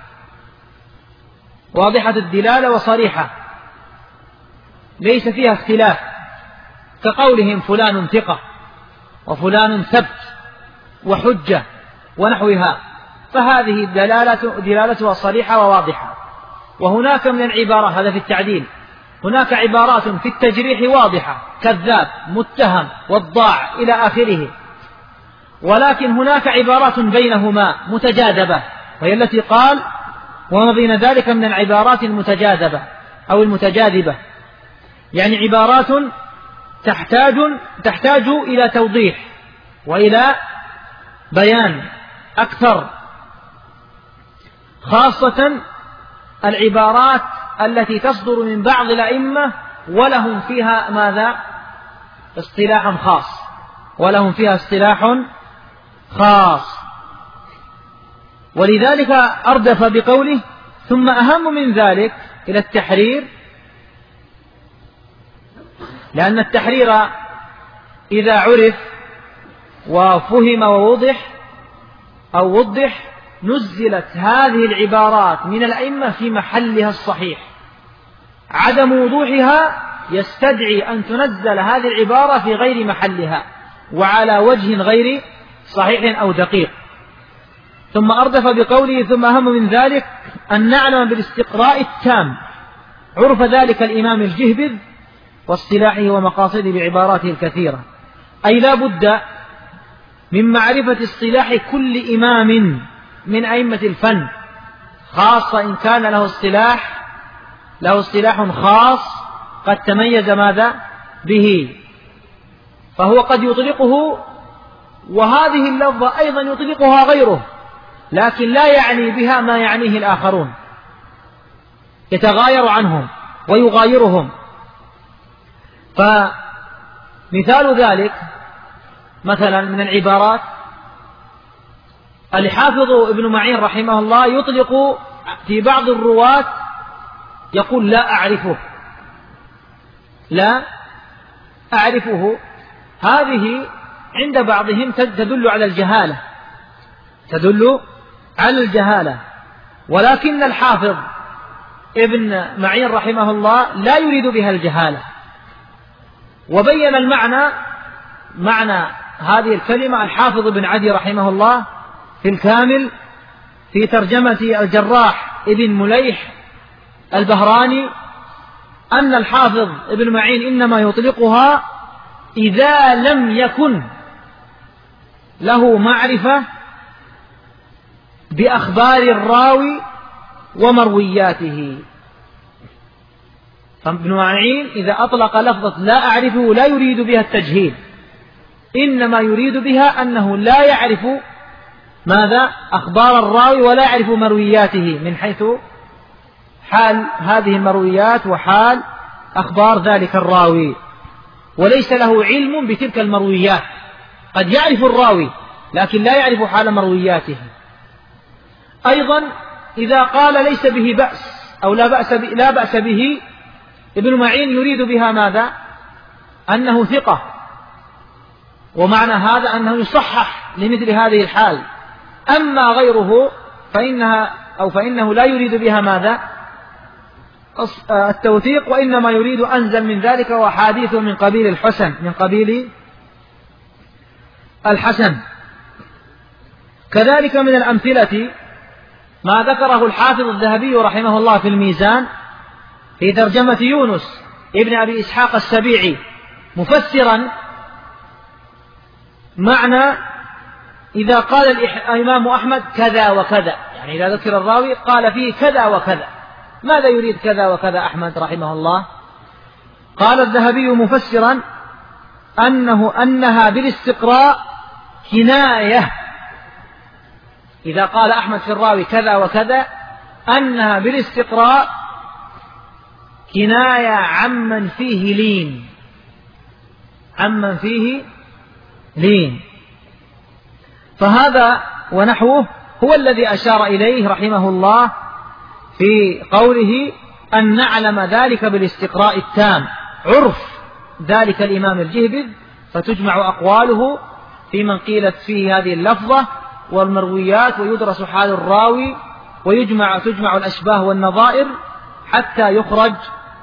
واضحة الدلالة وصريحة ليس فيها اختلاف، كقولهم فلان ثقة وفلان ثبت وحجة ونحوها، فهذه الدلالة دلالتها صريحة وواضحة. وهناك من العبارات، هذا في التعديل، هناك عبارات في التجريح واضحة، كذاب، متهم، وضاع إلى آخره. ولكن هناك عبارات بينهما متجاذبة، وهي التي قال: وما بين ذلك من العبارات المتجاذبة أو المتجاذبة، يعني عبارات تحتاج تحتاج إلى توضيح وإلى بيان أكثر، خاصة العبارات التي تصدر من بعض الأئمة ولهم فيها ماذا؟ اصطلاح خاص، ولهم فيها اصطلاح خاص. ولذلك أردف بقوله: ثم أهم من ذلك إلى التحرير، لأن التحرير إذا عرف وفهم ووضح أو وضح نزلت هذه العبارات من الأئمة في محلها الصحيح. عدم وضوحها يستدعي أن تنزل هذه العبارة في غير محلها وعلى وجه غير صحيح أو دقيق. ثم أردف بقوله: ثم أهم من ذلك أن نعلم بالاستقراء التام عرف ذلك الإمام الجهبذ واصطلاحه ومقاصده بعباراته الكثيرة. أي لا بد من معرفة اصطلاح كل إمام من أئمة الفن، خاصة إن كان له اصطلاح له اصطلاح خاص قد تميز ماذا به، فهو قد يطلقه، وهذه اللفظة أيضا يطلقها غيره، لكن لا يعني بها ما يعنيه الآخرون، يتغاير عنهم ويغايرهم. فمثال ذلك مثلا من العبارات: الحافظ ابن معين رحمه الله يطلق في بعض الرواة يقول: لا أعرفه، لا أعرفه، هذه عند بعضهم تدل على الجهالة، تدل على الجهالة، ولكن الحافظ ابن معين رحمه الله لا يريد بها الجهالة، وبين المعنى معنى هذه الكلمة الحافظ ابن عدي رحمه الله في الكامل في ترجمة الجراح ابن مليح البهراني أن الحافظ ابن معين إنما يطلقها إذا لم يكن له معرفة بأخبار الراوي ومروياته. فابن معين إذا أطلق لفظة لا أعرفه لا يريد بها التجهيل، إنما يريد بها أنه لا يعرف ماذا أخبار الراوي ولا يعرف مروياته من حيث حال هذه المرويات وحال أخبار ذلك الراوي، وليس له علم بتلك المرويات. قد يعرف الراوي لكن لا يعرف حال مروياته. أيضا إذا قال ليس به بأس أو لا بأس به, لا بأس به ابن معين يريد بها ماذا؟ أنه ثقة، ومعنى هذا أنه يصحح لمثل هذه الحال. أما غيره فإنها أو فإنه لا يريد بها ماذا؟ التوثيق، وإنما يريد أنزل من ذلك وحاديث من قبيل الحسن من قبيل الحسن. كذلك من الأمثلة ما ذكره الحافظ الذهبي رحمه الله في الميزان في ترجمة يونس ابن أبي إسحاق السبيعي مفسرا معنى إذا قال الإمام أحمد كذا وكذا، يعني إذا ذكر الراوي قال فيه كذا وكذا، ماذا يريد كذا وكذا أحمد رحمه الله؟ قال الذهبي مفسرا أنه أنها بالاستقراء كناية. إذا قال أحمد في الراوي كذا وكذا أنها بالاستقراء كناية عمن فيه لين، عمن فيه لين. فهذا ونحوه هو الذي أشار إليه رحمه الله في قوله أن نعلم ذلك بالاستقراء التام، عرف ذلك الإمام الجهبذ، فتجمع أقواله في من قيلت فيه هذه اللفظة والمرويات، ويدرس حال الراوي، ويجمع تجمع الأشباه والنظائر حتى يخرج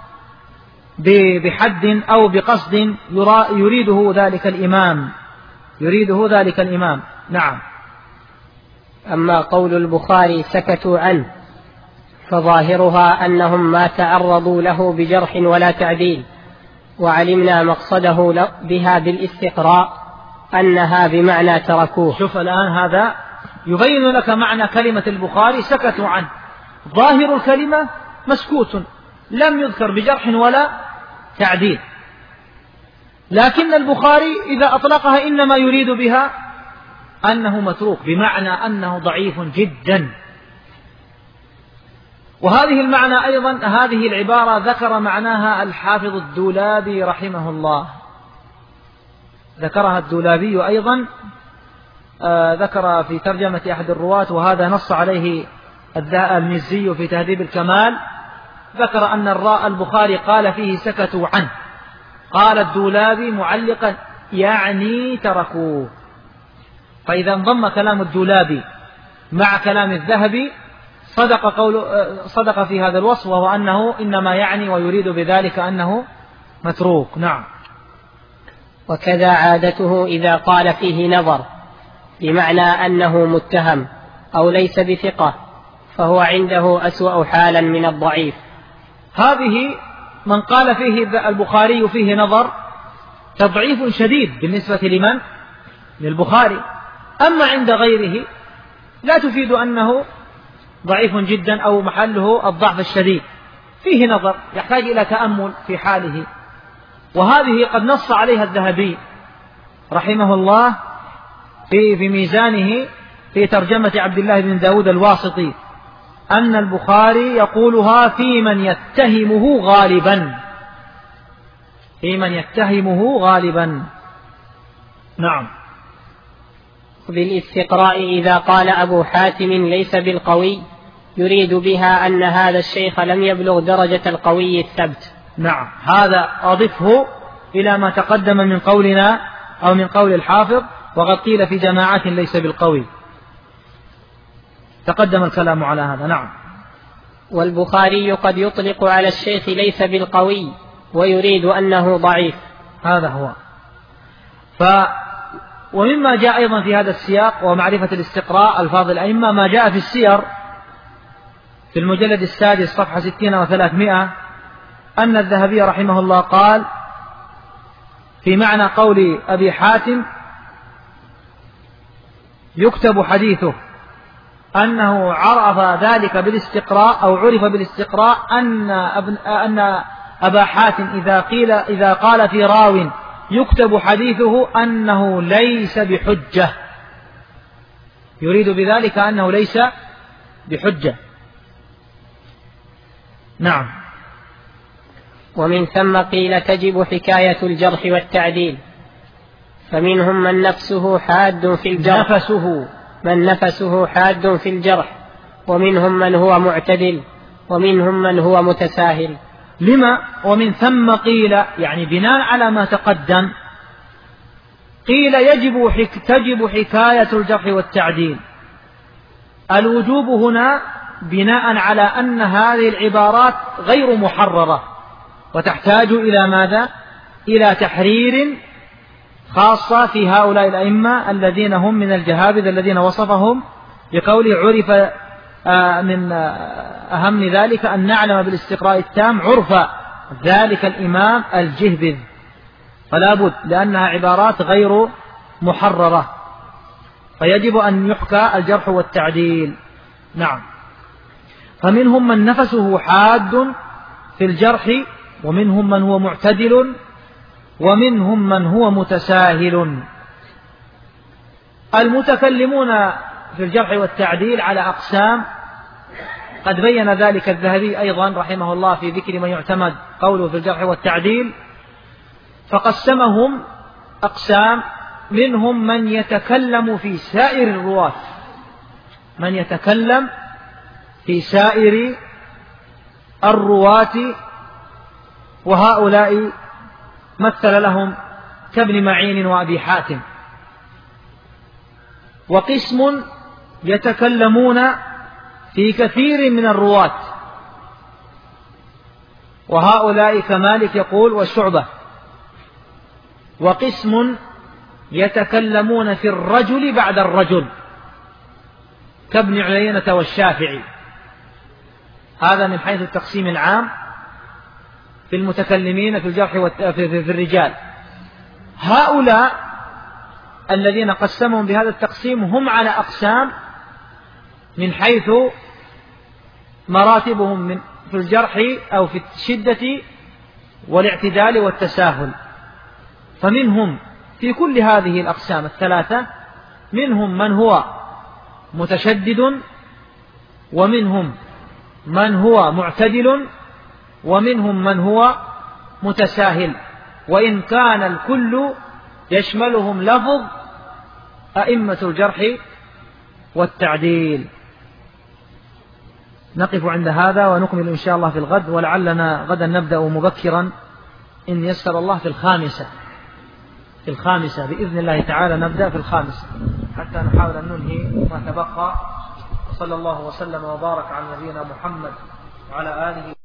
بحد أو بقصد يريده ذلك الإمام يريده ذلك الإمام. نعم. أما قول البخاري سكتوا عنه فظاهرها أنهم ما تعرضوا له بجرح ولا تعديل، وعلمنا مقصده بها بالاستقراء أنها بمعنى تركوه. شوف الآن هذا يبين لك معنى كلمة البخاري سكتوا عنه، ظاهر الكلمة مسكوت لم يذكر بجرح ولا تعديل، لكن البخاري إذا أطلقها إنما يريد بها أنه متروك، بمعنى أنه ضعيف جدا. وهذه المعنى أيضا هذه العبارة ذكر معناها الحافظ الدولابي رحمه الله، ذكرها الدولابي أيضا، آه ذكر في ترجمة أحد الرواة، وهذا نص عليه المزي في تهذيب الكمال، ذكر أن الراء البخاري قال فيه سكتوا عنه، قال الدولابي معلقا يعني تركوه. فإذا انضم كلام الدولابي مع كلام الذهبي صدق, قول صدق في هذا الوصف، وهو أنه إنما يعني ويريد بذلك أنه متروك. نعم. وكذا عادته إذا قال فيه نظر بمعنى أنه متهم أو ليس بثقة فهو عنده أسوأ حالا من الضعيف. هذه من قال فيه البخاري فيه نظر تضعيف شديد بالنسبة لمن؟ للبخاري. أما عند غيره لا تفيد أنه ضعيف جدا أو محله الضعف الشديد، فيه نظر يحتاج إلى تأمل في حاله. وهذه قد نص عليها الذهبي رحمه الله في, في ميزانه في ترجمة عبد الله بن داود الواسطي أن البخاري يقولها في من يتهمه غالبا، في من يتهمه غالبا. نعم. بالاستقراء إذا قال أبو حاتم ليس بالقوي يريد بها أن هذا الشيخ لم يبلغ درجة القوي الثبت. نعم، هذا أضفه إلى ما تقدم من قولنا أو من قول الحافظ، وقد قيل في جماعة ليس بالقوي. تقدم الكلام على هذا. نعم. والبخاري قد يطلق على الشيخ ليس بالقوي ويريد أنه ضعيف. هذا هو. ف ومما جاء أيضا في هذا السياق ومعرفة الاستقراء ألفاظ الأئمة ما جاء في السير في المجلد السادس صفحة ستين وثلاثمائة أن الذهبي رحمه الله قال في معنى قول أبي حاتم يكتب حديثه أنه عرف ذلك بالاستقراء أو عرف بالاستقراء أن أن أبا حاتم إذا قيل إذا قال في راو يكتب حديثه أنه ليس بحجة، يريد بذلك أنه ليس بحجة. نعم. ومن ثم قيل تجب حكاية الجرح والتعديل، فمنهم من نفسه حاد في الجرح نفسه من نفسه حاد في الجرح، ومنهم من هو معتدل، ومنهم من هو متساهل. لما ومن ثم قيل يعني بناء على ما تقدم قيل يجب حك تجب حكاية الجرح والتعديل. الوجوب هنا بناء على أن هذه العبارات غير محررة وتحتاج إلى ماذا؟ إلى تحرير خاصة في هؤلاء الأئمة الذين هم من الجهابذة الذين وصفهم بقوله عرف من أهم ذلك أن نعلم بالاستقراء التام عرف ذلك الإمام الجهبذ، فلا بد لأنها عبارات غير محررة فيجب أن يحكى الجرح والتعديل. نعم. فمنهم من نفسه حاد في الجرح، ومنهم من هو معتدل، ومنهم من هو متساهل. المتكلمون في الجرح والتعديل على أقسام، قد بين ذلك الذهبي أيضا رحمه الله في ذكر من يعتمد قوله في الجرح والتعديل، فقسمهم أقسام. منهم من يتكلم في سائر الرواة، من يتكلم في سائر الرواة، وهؤلاء مثل لهم كابن معين وأبي حاتم. وقسم يتكلمون في كثير من الرواة، وهؤلاء كمالك يقول والشعبة. وقسم يتكلمون في الرجل بعد الرجل كابن عيينة والشافعي. هذا من حيث التقسيم العام في المتكلمين في الجرح في الرجال. هؤلاء الذين قسمهم بهذا التقسيم هم على أقسام من حيث مراتبهم من في الجرح أو في الشدة والاعتدال والتساهل. فمنهم في كل هذه الأقسام الثلاثة منهم من هو متشدد، ومنهم من هو معتدل، ومنهم من هو متساهل، وإن كان الكل يشملهم لفظ أئمة الجرح والتعديل. نقف عند هذا ونكمل إن شاء الله في الغد، ولعلنا غدا نبدأ مبكرا إن يسر الله في الخامسة في الخامسة بإذن الله تعالى نبدأ في الخامسة حتى نحاول أن ننهي ما تبقى. صلى الله وسلم وبارك على نبينا محمد وعلى آله